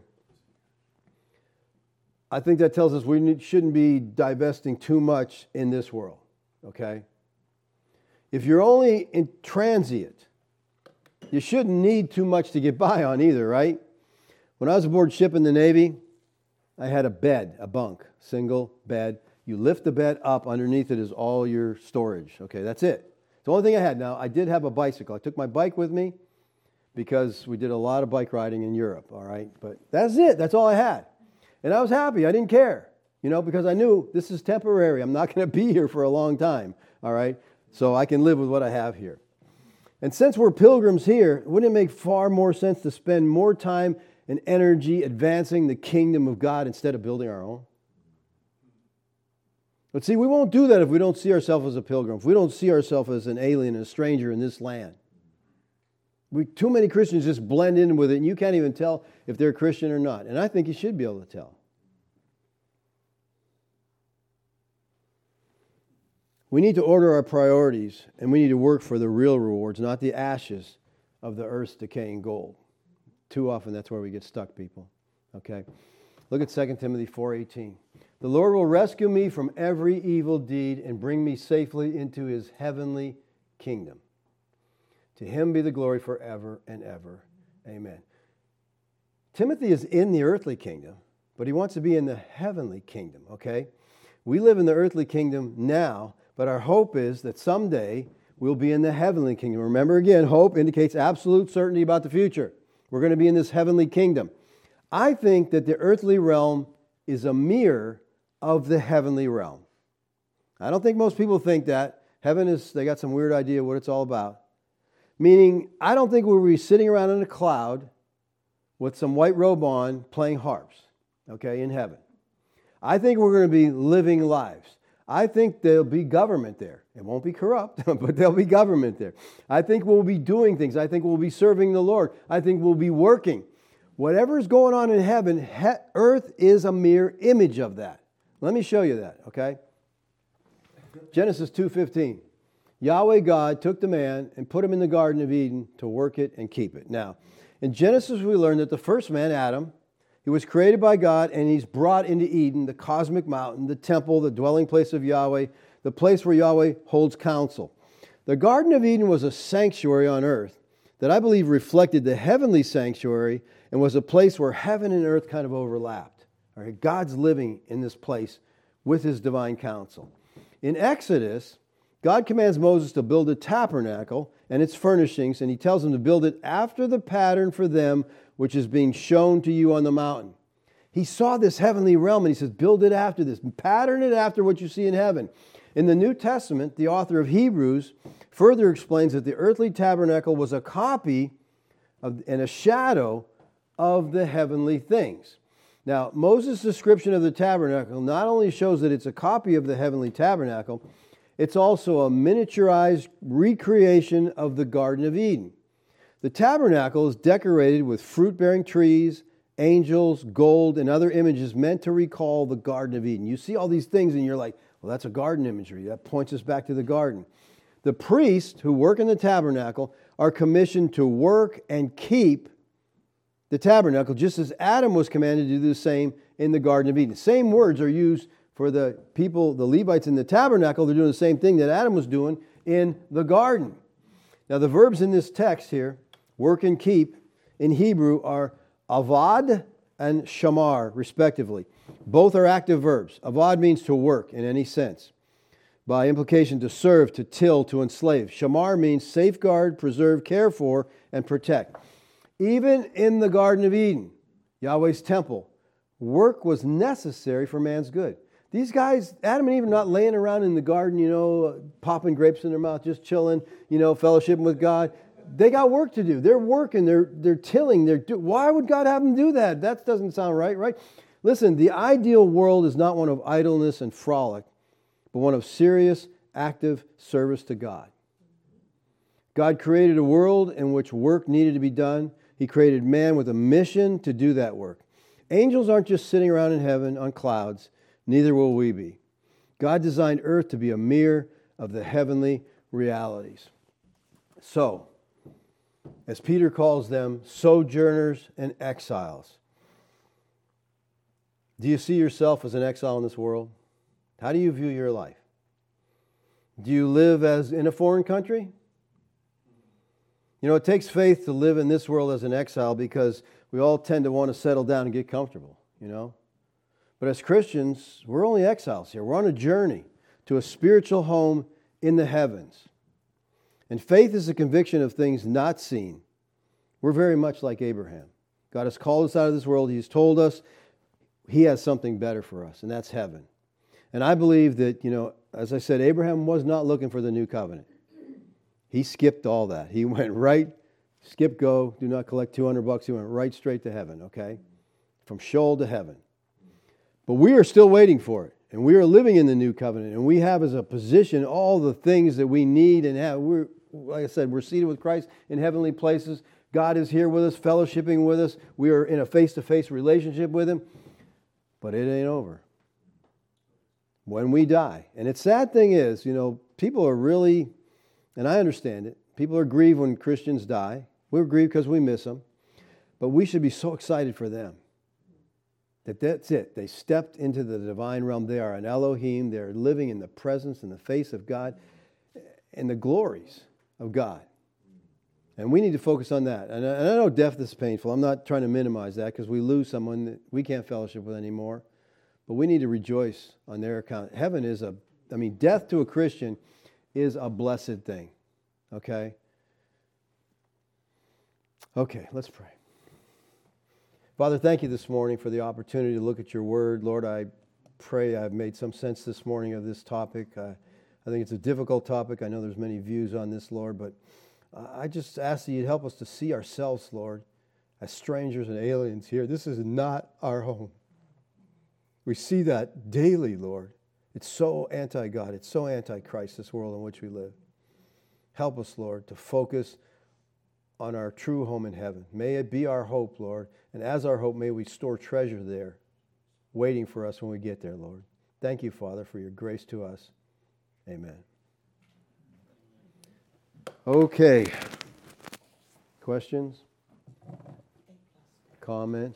I think that tells us we need, shouldn't be divesting too much in this world, okay? If you're only in transient, you shouldn't need too much to get by on either, right? When I was aboard ship in the Navy, I had a bed, a bunk, single bed. You lift the bed up, underneath it is all your storage. Okay, that's it. It's the only thing I had. Now, I did have a bicycle. I took my bike with me because we did a lot of bike riding in Europe, all right? But that's it. That's all I had. And I was happy. I didn't care, you know, because I knew this is temporary. I'm not going to be here for a long time, all right? So I can live with what I have here. And since we're pilgrims here, wouldn't it make far more sense to spend more time and energy advancing the kingdom of God instead of building our own? But see, we won't do that if we don't see ourselves as a pilgrim, if we don't see ourselves as an alien and a stranger in this land. We, too many Christians just blend in with it, and you can't even tell if they're Christian or not. And I think you should be able to tell. We need to order our priorities, and we need to work for the real rewards, not the ashes of the earth's decaying gold. Too often, that's where we get stuck, people. Okay? Look at Second Timothy four eighteen. The Lord will rescue me from every evil deed and bring me safely into His heavenly kingdom. To Him be the glory forever and ever. Amen. Timothy is in the earthly kingdom, but he wants to be in the heavenly kingdom, okay? We live in the earthly kingdom now, but our hope is that someday we'll be in the heavenly kingdom. Remember again, hope indicates absolute certainty about the future. We're going to be in this heavenly kingdom. I think that the earthly realm is a mirror of the heavenly realm. I don't think most people think that. Heaven is, they got some weird idea what it's all about. Meaning, I don't think we'll be sitting around in a cloud with some white robe on playing harps, okay, in heaven. I think we're going to be living lives. I think there'll be government there. It won't be corrupt, but there'll be government there. I think we'll be doing things. I think we'll be serving the Lord. I think we'll be working. Whatever is going on in heaven, he- earth is a mere image of that. Let me show you that, okay? Genesis two fifteen. Yahweh God took the man and put him in the Garden of Eden to work it and keep it. Now, in Genesis we learn that the first man, Adam, he was created by God and he's brought into Eden, the cosmic mountain, the temple, the dwelling place of Yahweh, the place where Yahweh holds counsel. The Garden of Eden was a sanctuary on earth that I believe reflected the heavenly sanctuary and was a place where heaven and earth kind of overlapped. All right, God's living in this place with His divine counsel. In Exodus, God commands Moses to build a tabernacle and its furnishings, and He tells him to build it after the pattern for them which is being shown to you on the mountain. He saw this heavenly realm and he says, build it after this. Pattern it after what you see in heaven. In the New Testament, the author of Hebrews further explains that the earthly tabernacle was a copy of, and a shadow of the heavenly things. Now, Moses' description of the tabernacle not only shows that it's a copy of the heavenly tabernacle, it's also a miniaturized recreation of the Garden of Eden. The tabernacle is decorated with fruit-bearing trees, angels, gold, and other images meant to recall the Garden of Eden. You see all these things and you're like, well, that's a garden imagery. That points us back to the garden. The priests who work in the tabernacle are commissioned to work and keep the tabernacle, just as Adam was commanded to do the same in the Garden of Eden. The same words are used for the people, the Levites in the tabernacle. They're doing the same thing that Adam was doing in the garden. Now, the verbs in this text here, work and keep, in Hebrew are avad and shamar, respectively. Both are active verbs. Avad means to work in any sense. By implication, to serve, to till, to enslave. Shamar means safeguard, preserve, care for, and protect. Even in the Garden of Eden, Yahweh's temple, work was necessary for man's good. These guys, Adam and Eve, are not laying around in the garden, you know, popping grapes in their mouth, just chilling, you know, fellowshipping with God. They got work to do. They're working. They're they're tilling. They're do- Why would God have them do that? That doesn't sound right, right? Listen, the ideal world is not one of idleness and frolic, but one of serious, active service to God. God created a world in which work needed to be done. He created man with a mission to do that work. Angels aren't just sitting around in heaven on clouds. Neither will we be. God designed earth to be a mirror of the heavenly realities. So, as Peter calls them, sojourners and exiles. Do you see yourself as an exile in this world? How do you view your life? Do you live as in a foreign country? You know, it takes faith to live in this world as an exile because we all tend to want to settle down and get comfortable, you know. But as Christians, we're only exiles here. We're on a journey to a spiritual home in the heavens. And faith is a conviction of things not seen. We're very much like Abraham. God has called us out of this world. He's told us He has something better for us, and that's heaven. And I believe that, you know, as I said, Abraham was not looking for the new covenant. He skipped all that. He went right, skip, go, do not collect two hundred bucks. He went right straight to heaven, okay? From Sheol to heaven. But we are still waiting for it. And we are living in the new covenant. And we have as a position all the things that we need and have. We're, like I said, we're seated with Christ in heavenly places. God is here with us, fellowshipping with us. We are in a face-to-face relationship with Him. But it ain't over. When we die. And the sad thing is, you know, people are really, and I understand it, people are grieved when Christians die. We're grieved because we miss them. But we should be so excited for them. That that's it. They stepped into the divine realm. They are an Elohim. They're living in the presence and the face of God and the glories of God. And we need to focus on that. And I, and I know death is painful. I'm not trying to minimize that because we lose someone that we can't fellowship with anymore. But we need to rejoice on their account. Heaven is a, I mean, death to a Christian is a blessed thing. Okay? Okay, let's pray. Father, thank you this morning for the opportunity to look at your word. Lord, I pray I've made some sense this morning of this topic. Uh, I think it's a difficult topic. I know there's many views on this, Lord, but uh, I just ask that you'd help us to see ourselves, Lord, as strangers and aliens here. This is not our home. We see that daily, Lord. It's so anti-God. It's so anti-Christ, this world in which we live. Help us, Lord, to focus on our true home in heaven. May it be our hope, Lord. And as our hope, may we store treasure there, waiting for us when we get there, Lord. Thank you, Father, for your grace to us. Amen. Okay. Questions? Comments?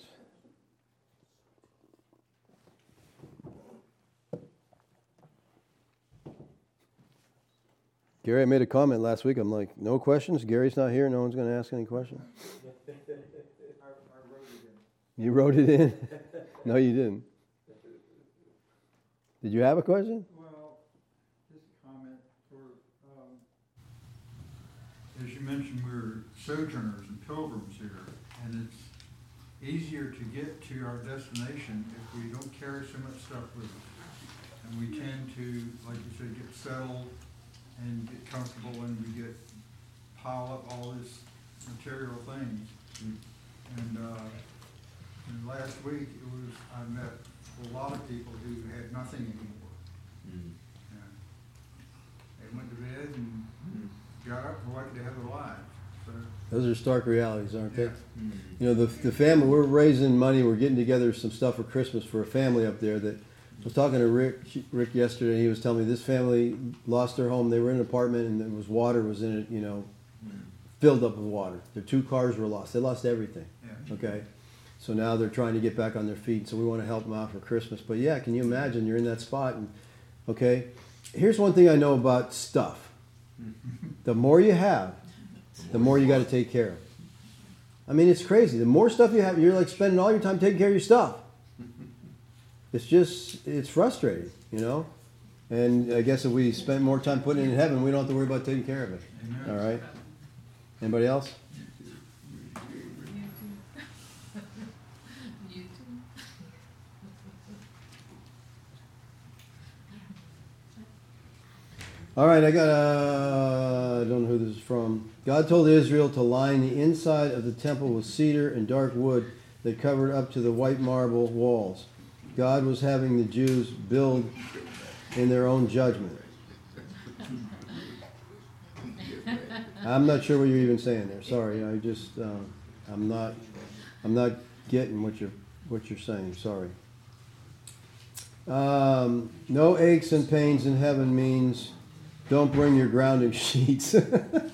Gary, I made a comment last week. I'm like, no questions? Gary's not here. No one's going to ask any questions? I, I wrote it in. You wrote it in? No, you didn't. Did you have a question? Well, just a comment for, um, as you mentioned, we're sojourners and pilgrims here, and it's easier to get to our destination if we don't carry so much stuff with us. And we tend to, like you said, get settled and get comfortable, and we get, pile up all this material things. And, uh, and last week, it was, I met a lot of people who had nothing anymore. Mm. And they went to bed and got up and like they had their lives. So, Those are stark realities, aren't they? yeah. Mm. You know, the the family, we're raising money, we're getting together some stuff for Christmas for a family up there that, I was talking to Rick Rick yesterday, and he was telling me this family lost their home. They were in an apartment, and there was water was in it, you know, filled up with water. Their two cars were lost. They lost everything, Yeah. okay? So now they're trying to get back on their feet, so we want to help them out for Christmas. But yeah, can you imagine you're in that spot? And okay, here's one thing I know about stuff. The more you have, the more you got to take care of. I mean, it's crazy. The more stuff you have, you're like spending all your time taking care of your stuff. It's just, it's frustrating, you know? And I guess if we spend more time putting it in heaven, we don't have to worry about taking care of it. Amen. All right? Anybody else? You too. All right, I got a, I don't know who this is from. God told Israel to line the inside of the temple with cedar and dark wood that covered up to the white marble walls. God was having the Jews build in their own judgment. I'm not sure what you're even saying there. Sorry, I just, uh, I'm not, I'm not getting what you're, what you're saying. Sorry. Um, no aches and pains in heaven means don't bring your grounding sheets. Amen.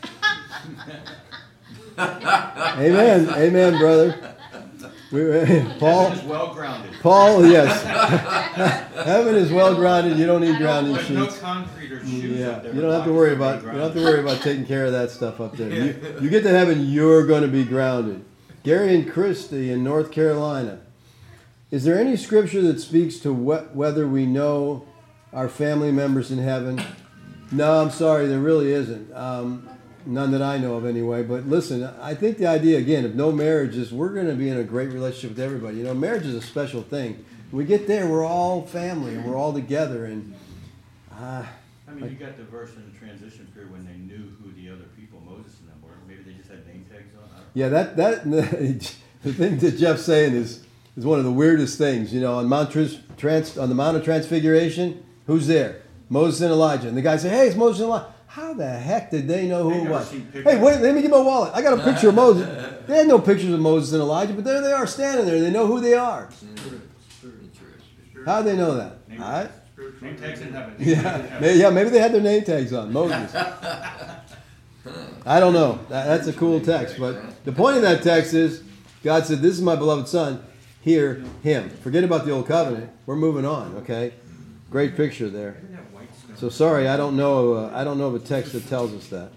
Amen, brother. We, Paul Heaven is well grounded. Paul, yes. Heaven is well grounded. You don't need grounding There's no sheets. concrete or shoes Yeah, up there. you don't have to worry about you don't have to worry about taking care of that stuff up there. You, you get to heaven, you're going to be grounded. Gary and Christy in North Carolina. Is there any scripture that speaks to wh- whether we know our family members in heaven? No, I'm sorry, there really isn't. Um, none that I know of anyway. But listen, I think the idea, again, of no marriage is we're going to be in a great relationship with everybody. You know, marriage is a special thing. When we get there, we're all family and we're all together. And uh, I mean, you got the verse in the transition period when they knew who the other people, Moses and them, were. Maybe they just had name tags on. I don't yeah, that that the thing that Jeff's saying is is one of the weirdest things. You know, on Mount Trans, Trans on the Mount of Transfiguration, who's there? Moses and Elijah. And the guy said, "Hey, it's Moses and Elijah." How the heck did they know who They've it never was? seen pictures. Hey, wait, let me get my wallet. I got a picture of Moses. They had no pictures of Moses and Elijah, but there they are standing there. They know who they are. How do they know that? Name, All right. name tags in heaven. Yeah, maybe, yeah, maybe they had their name tags on. Moses. I don't know. That, that's a cool text. But the point of that text is God said, "This is my beloved son. Hear him." Forget about the old covenant. We're moving on, okay? Great picture there. So sorry, I don't know. Uh, I don't know of a text that tells us that.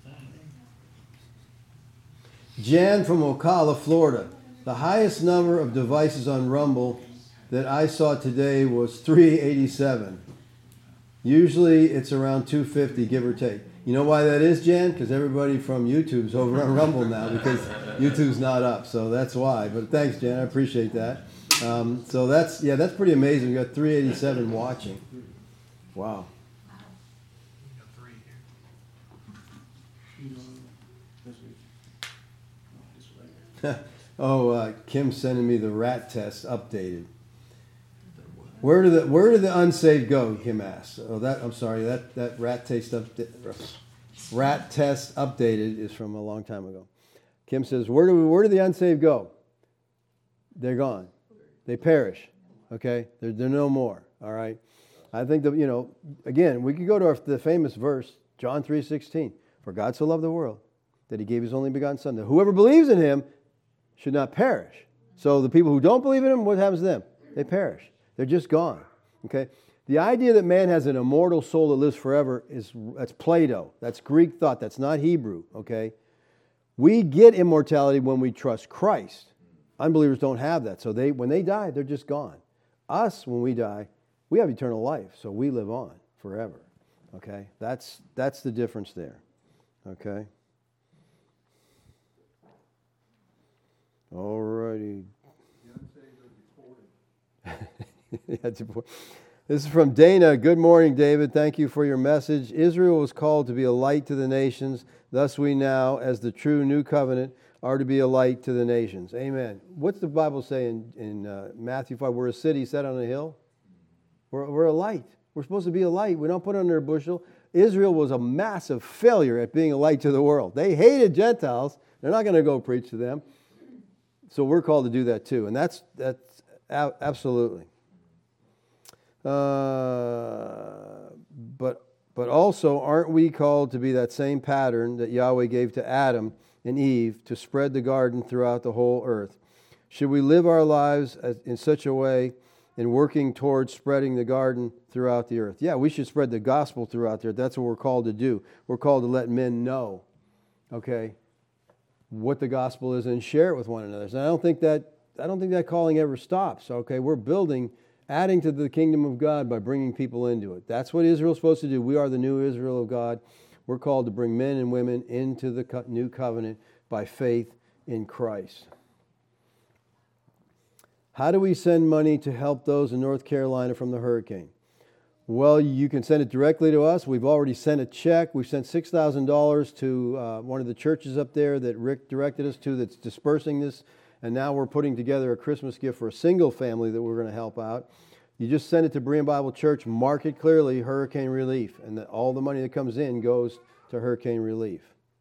Jan from Ocala, Florida. The highest number of devices on Rumble that I saw today was three eighty-seven. Usually it's around two fifty, give or take. You know why that is, Jan? Because everybody from YouTube's over on Rumble now because YouTube's not up. So that's why. But thanks, Jan. I appreciate that. Um, so that's, yeah, that's pretty amazing. We got three eighty-seven watching. Wow. oh, uh, Kim's sending me the rat test updated. Where do the where do the unsaved go? Kim asks. Oh, that I'm sorry. That that rat test upda- rat test updated is from a long time ago. Kim says, where do we, where do the unsaved go? They're gone. They perish. Okay, they're they're no more. All right. I think that, you know, again, we could go to our, the famous verse, John three sixteen. For God so loved the world that He gave His only begotten Son, that whoever believes in Him should not perish. So the people who don't believe in Him, what happens to them? They perish. They're just gone. Okay? The idea that man has an immortal soul that lives forever is that's Plato. That's Greek thought. That's not Hebrew. Okay? We get immortality when we trust Christ. Unbelievers don't have that. So they when they die, they're just gone. Us, when we die, we have eternal life. So we live on forever. Okay? That's that's the difference there. Okay? All righty. That's important. This is from Dana. Good morning, David. Thank you for your message. Israel was called to be a light to the nations. Thus we now, as the true new covenant, are to be a light to the nations. Amen. What's the Bible say in, in uh, Matthew five? We're a city set on a hill. We're, we're a light. We're supposed to be a light. We don't put it under a bushel. Israel was a massive failure at being a light to the world. They hated Gentiles. They're not going to go preach to them. So we're called to do that too. And that's, that's a- absolutely. Uh, but but also, aren't we called to be that same pattern that Yahweh gave to Adam and Eve to spread the garden throughout the whole earth? Should we live our lives as, in such a way in working towards spreading the garden throughout the earth? Yeah, we should spread the gospel throughout there. That's what we're called to do. We're called to let men know, okay, what the gospel is and share it with one another. So I don't think that I don't think that calling ever stops. Okay, we're building. Adding to the kingdom of God by bringing people into it. That's what Israel's supposed to do. We are the new Israel of God. We're called to bring men and women into the co- new covenant by faith in Christ. How do we send money to help those in North Carolina from the hurricane? Well, you can send it directly to us. We've already sent a check. We've sent six thousand dollars to uh, one of the churches up there that Rick directed us to that's dispersing this. And now we're putting together a Christmas gift for a single family that we're going to help out. You just send it to Berean Bible Church, mark it clearly, hurricane relief. And the, all the money that comes in goes to hurricane relief.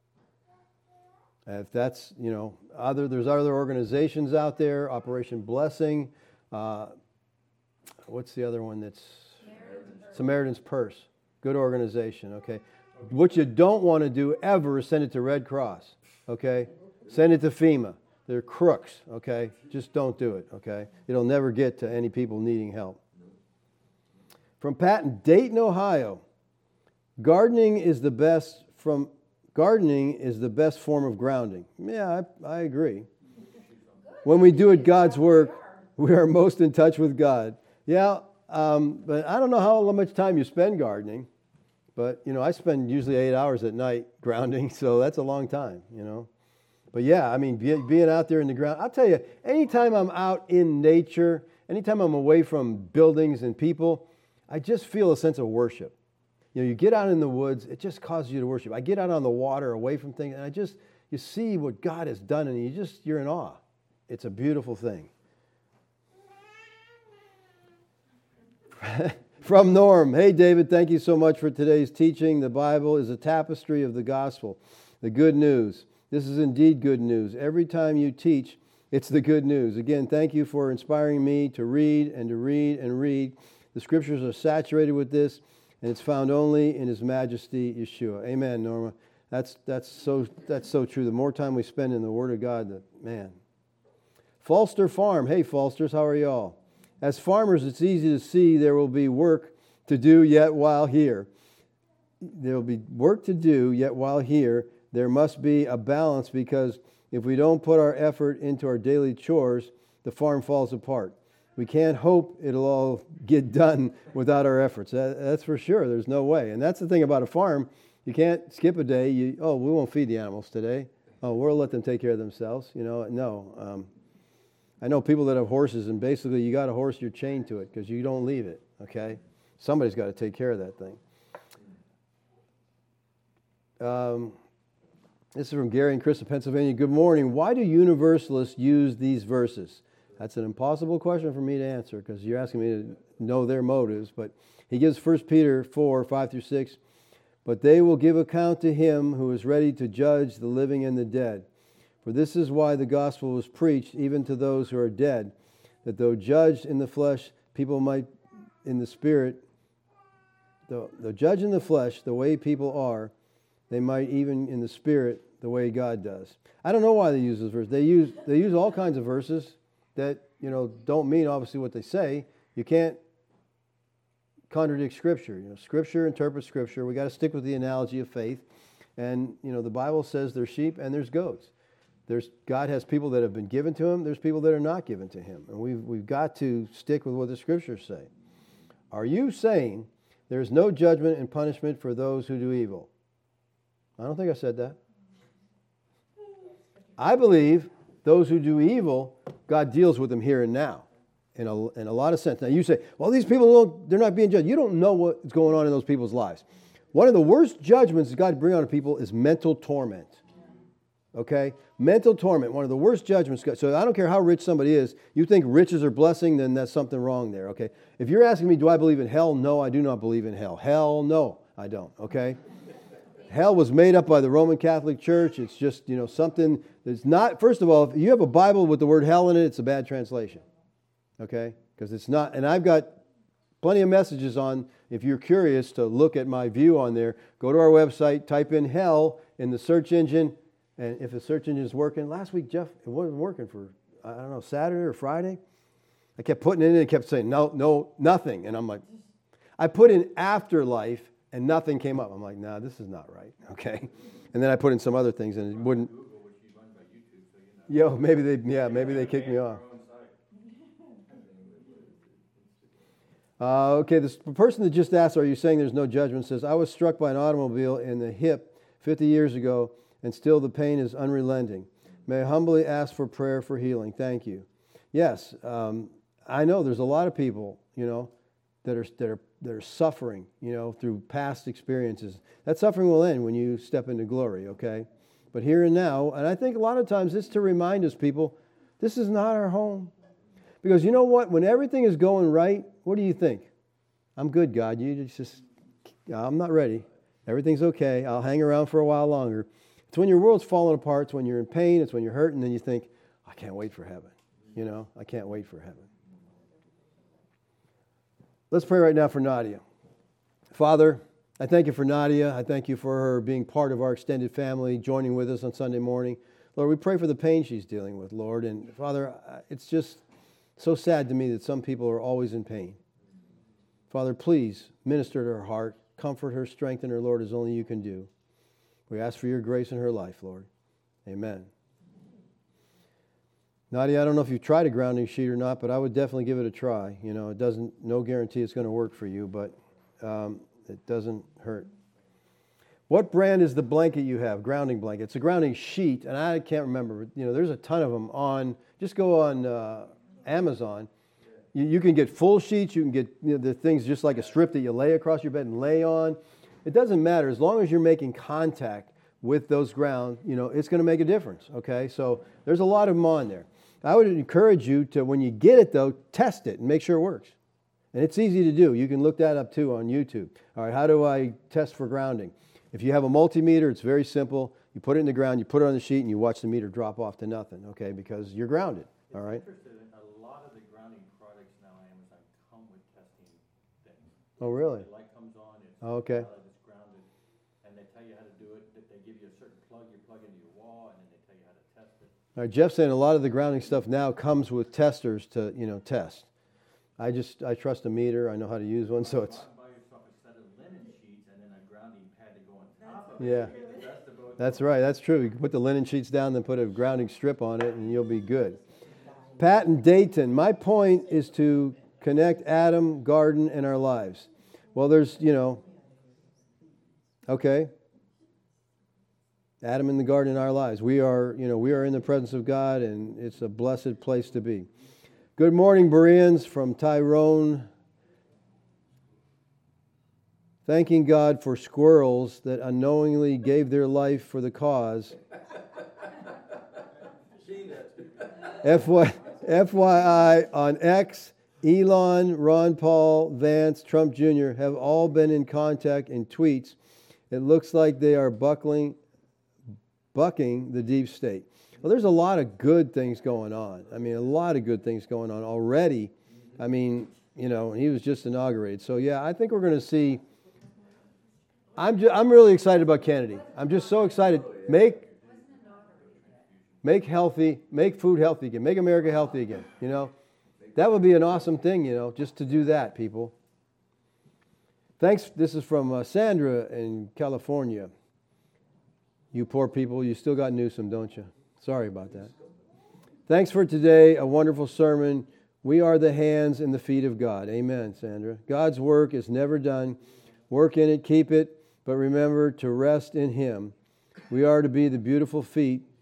If that's, you know, other there's other organizations out there, Operation Blessing. Uh, what's the other one that's? Samaritan's, Samaritan's Purse. Good organization, okay. What you don't want to do ever is send it to Red Cross, okay. Send it to FEMA. They're crooks, okay? Just don't do it, okay? It'll never get to any people needing help. From Pat in Dayton, Ohio. Gardening is the best from gardening is the best form of grounding. Yeah, I, I agree. When we do it God's work, we are most in touch with God. Yeah, um, but I don't know how much time you spend gardening. But, you know, I spend usually eight hours at night grounding, so that's a long time, you know. But yeah, I mean, be, being out there in the ground, I'll tell you, anytime I'm out in nature, anytime I'm away from buildings and people, I just feel a sense of worship. You know, you get out in the woods, it just causes you to worship. I get out on the water away from things, and I just, you see what God has done, and you just, you're in awe. It's a beautiful thing. From Norm, hey David, thank you so much for today's teaching. The Bible is a tapestry of the gospel, the good news. This is indeed good news. Every time you teach, it's the good news. Again, thank you for inspiring me to read and to read and read. The scriptures are saturated with this, and it's found only in His Majesty, Yeshua. Amen, Norma. That's that's so that's so true. The more time we spend in the Word of God, the man. Falster Farm. Hey, Falsters, how are y'all? As farmers, it's easy to see there will be work to do yet while here. There will be work to do yet while here. There must be a balance, because if we don't put our effort into our daily chores, the farm falls apart. We can't hope it'll all get done without our efforts. That, that's for sure. There's no way. And that's the thing about a farm. You can't skip a day. You, oh, we won't feed the animals today. Oh, we'll let them take care of themselves. You know, no. Um, I know people that have horses, and basically you got a horse, you're chained to it because you don't leave it, okay? Somebody's got to take care of that thing. Um... This is from Gary and Chris of Pennsylvania. Good morning. Why do universalists use these verses? That's an impossible question for me to answer, because you're asking me to know their motives. But he gives First Peter four, five through six. But they will give account to Him who is ready to judge the living and the dead. For this is why the gospel was preached even to those who are dead, that though judged in the flesh, people might in the spirit, though, though judged in the flesh the way people are, they might even in the spirit the way God does. I don't know why they use this verse. They use they use all kinds of verses that, you know, don't mean obviously what they say. You can't contradict Scripture. You know, Scripture interprets Scripture. We got to stick with the analogy of faith. And, you know, the Bible says there's sheep and there's goats. There's God has people that have been given to Him. There's people that are not given to Him. And we've we've got to stick with what the Scriptures say. Are you saying there's no judgment and punishment for those who do evil? I don't think I said that. I believe those who do evil, God deals with them here and now in a, in a lot of sense. Now you say, well, these people, don't, they're not being judged. You don't know what's going on in those people's lives. One of the worst judgments that God brings on people is mental torment. Okay? Mental torment, one of the worst judgments. So I don't care how rich somebody is. You think riches are blessing, then that's something wrong there. Okay? If you're asking me, do I believe in hell? No, I do not believe in hell. Hell, no, I don't. Okay? Hell was made up by the Roman Catholic Church. It's just, you know, something that's not, first of all, if you have a Bible with the word hell in it, it's a bad translation. Okay? Because it's not, and I've got plenty of messages on, if you're curious to look at my view on there, go to our website, type in hell in the search engine, and if the search engine is working, last week, Jeff, it wasn't working for, I don't know, Saturday or Friday. I kept putting it in and it kept saying, no, no, nothing. And I'm like, I put in afterlife and nothing came up. I'm like, nah, this is not right. Okay. And then I put in some other things and it wouldn't. Yo, maybe they, yeah, maybe they kicked me off. Uh, okay, this person that just asked, are you saying there's no judgment, says, I was struck by an automobile in the hip fifty years ago, and still the pain is unrelenting. May I humbly ask for prayer for healing. Thank you. Yes, um, I know there's a lot of people, you know, that are that are that are suffering, you know, through past experiences. That suffering will end when you step into glory, okay? But here and now, and I think a lot of times it's to remind us, people, this is not our home. Because you know what? When everything is going right, what do you think? I'm good, God. You just, I'm not ready. Everything's okay. I'll hang around for a while longer. It's when your world's falling apart. It's when you're in pain. It's when you're hurting. And then you think, I can't wait for heaven. You know, I can't wait for heaven. Let's pray right now for Nadia. Father, I thank you for Nadia. I thank you for her being part of our extended family, joining with us on Sunday morning. Lord, we pray for the pain she's dealing with, Lord. And Father, it's just so sad to me that some people are always in pain. Father, please minister to her heart, comfort her, strengthen her, Lord, as only you can do. We ask for your grace in her life, Lord. Amen. Nadia, I don't know if you've tried a grounding sheet or not, but I would definitely give it a try. You know, it doesn't, no guarantee it's going to work for you, but um, it doesn't hurt. What brand is the blanket you have? Grounding blanket. It's a grounding sheet, and I can't remember. You know, there's a ton of them on, just go on uh, Amazon. You, you can get full sheets. You can get, you know, the things just like a strip that you lay across your bed and lay on. It doesn't matter. As long as you're making contact with those ground, you know, it's going to make a difference, okay? So there's a lot of them on there. I would encourage you to, when you get it, though, test it and make sure it works. And it's easy to do. You can look that up, too, on YouTube. All right, how do I test for grounding? If you have a multimeter, it's very simple. You put it in the ground, you put it on the sheet, and you watch the meter drop off to nothing, okay, because you're grounded, all right? A lot of the grounding products now on Amazon come with testing things. Oh, really? The light comes on, it's, oh, okay. it's grounded, and they tell you how to do it. They give you a certain plug you plug into your wall, and then they tell you how to test it. All right, Jeff's saying a lot of the grounding stuff now comes with testers to, you know, test. I just, I trust a meter. I know how to use one, so it's... Buy yourself a set of linen sheets and then a grounding pad to go on top of it. Yeah, that's right. That's true. You can put the linen sheets down, then put a grounding strip on it, and you'll be good. Pat and Dayton, my point is to connect Adam, garden, and our lives. Well, there's, you know, okay. Adam in the garden in our lives. We are, you know, we are in the presence of God, and it's a blessed place to be. Good morning, Bereans, from Tyrone. Thanking God for squirrels that unknowingly gave their life for the cause. F Y I, on X, Elon, Ron Paul, Vance, Trump Junior have all been in contact in tweets. It looks like they are buckling, bucking the deep state. Well, there's a lot of good things going on. I mean, a lot of good things going on already. I mean, you know, he was just inaugurated. So, yeah, I think we're going to see... I'm just, I'm really excited about Kennedy. I'm just so excited. Make make healthy, make food healthy again. Make America healthy again, you know. That would be an awesome thing, you know, just to do that, people. Thanks. This is from uh, Sandra in California. You poor people, you still got Newsom, don't you? Sorry about that. Thanks for today. A wonderful sermon. We are the hands and the feet of God. Amen, Sandra. God's work is never done. Work in it, keep it, but remember to rest in Him. We are to be the beautiful feet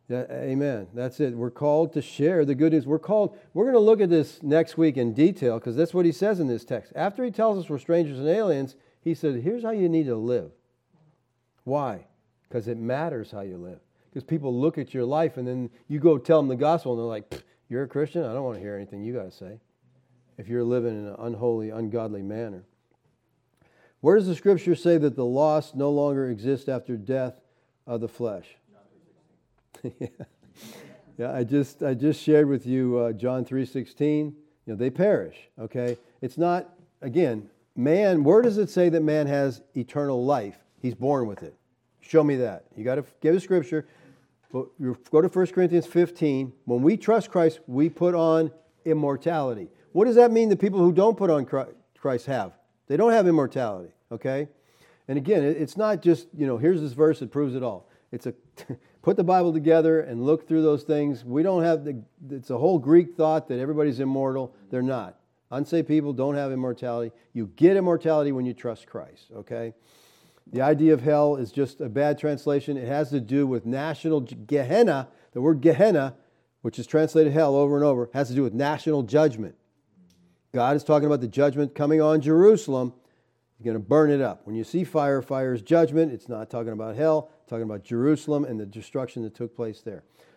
Yeah, amen. That's it. We're called to share the good news. We're called, we're going to look at this next week in detail because that's what he says in this text. After he tells us we're strangers and aliens, he said, here's how you need to live. Why? Because it matters how you live. Because people look at your life and then you go tell them the gospel and they're like, you're a Christian? I don't want to hear anything you got to say. If you're living in an unholy, ungodly manner. Where does the scripture say that the lost no longer exist after death of the flesh? yeah. yeah, I just I just shared with you uh, John three sixteen. You know, they perish. Okay, it's not again man. Where does it say that man has eternal life? He's born with it. Show me that. You got to give a scripture. But you go to First Corinthians fifteen. When we trust Christ, we put on immortality. What does that mean? The people who don't put on Christ have. They don't have immortality. Okay, and again, it's not just you know. Here's this verse that proves it all. It's a put the Bible together and look through those things. We don't have the. It's a whole Greek thought that everybody's immortal. They're not. Unsaved people don't have immortality. You get immortality when you trust Christ. Okay. The idea of hell is just a bad translation. It has to do with national Gehenna. The word Gehenna, which is translated hell over and over, has to do with national judgment. God is talking about the judgment coming on Jerusalem. He's going to burn it up. When you see fire, fire is judgment. It's not talking about hell. It's talking about Jerusalem and the destruction that took place there.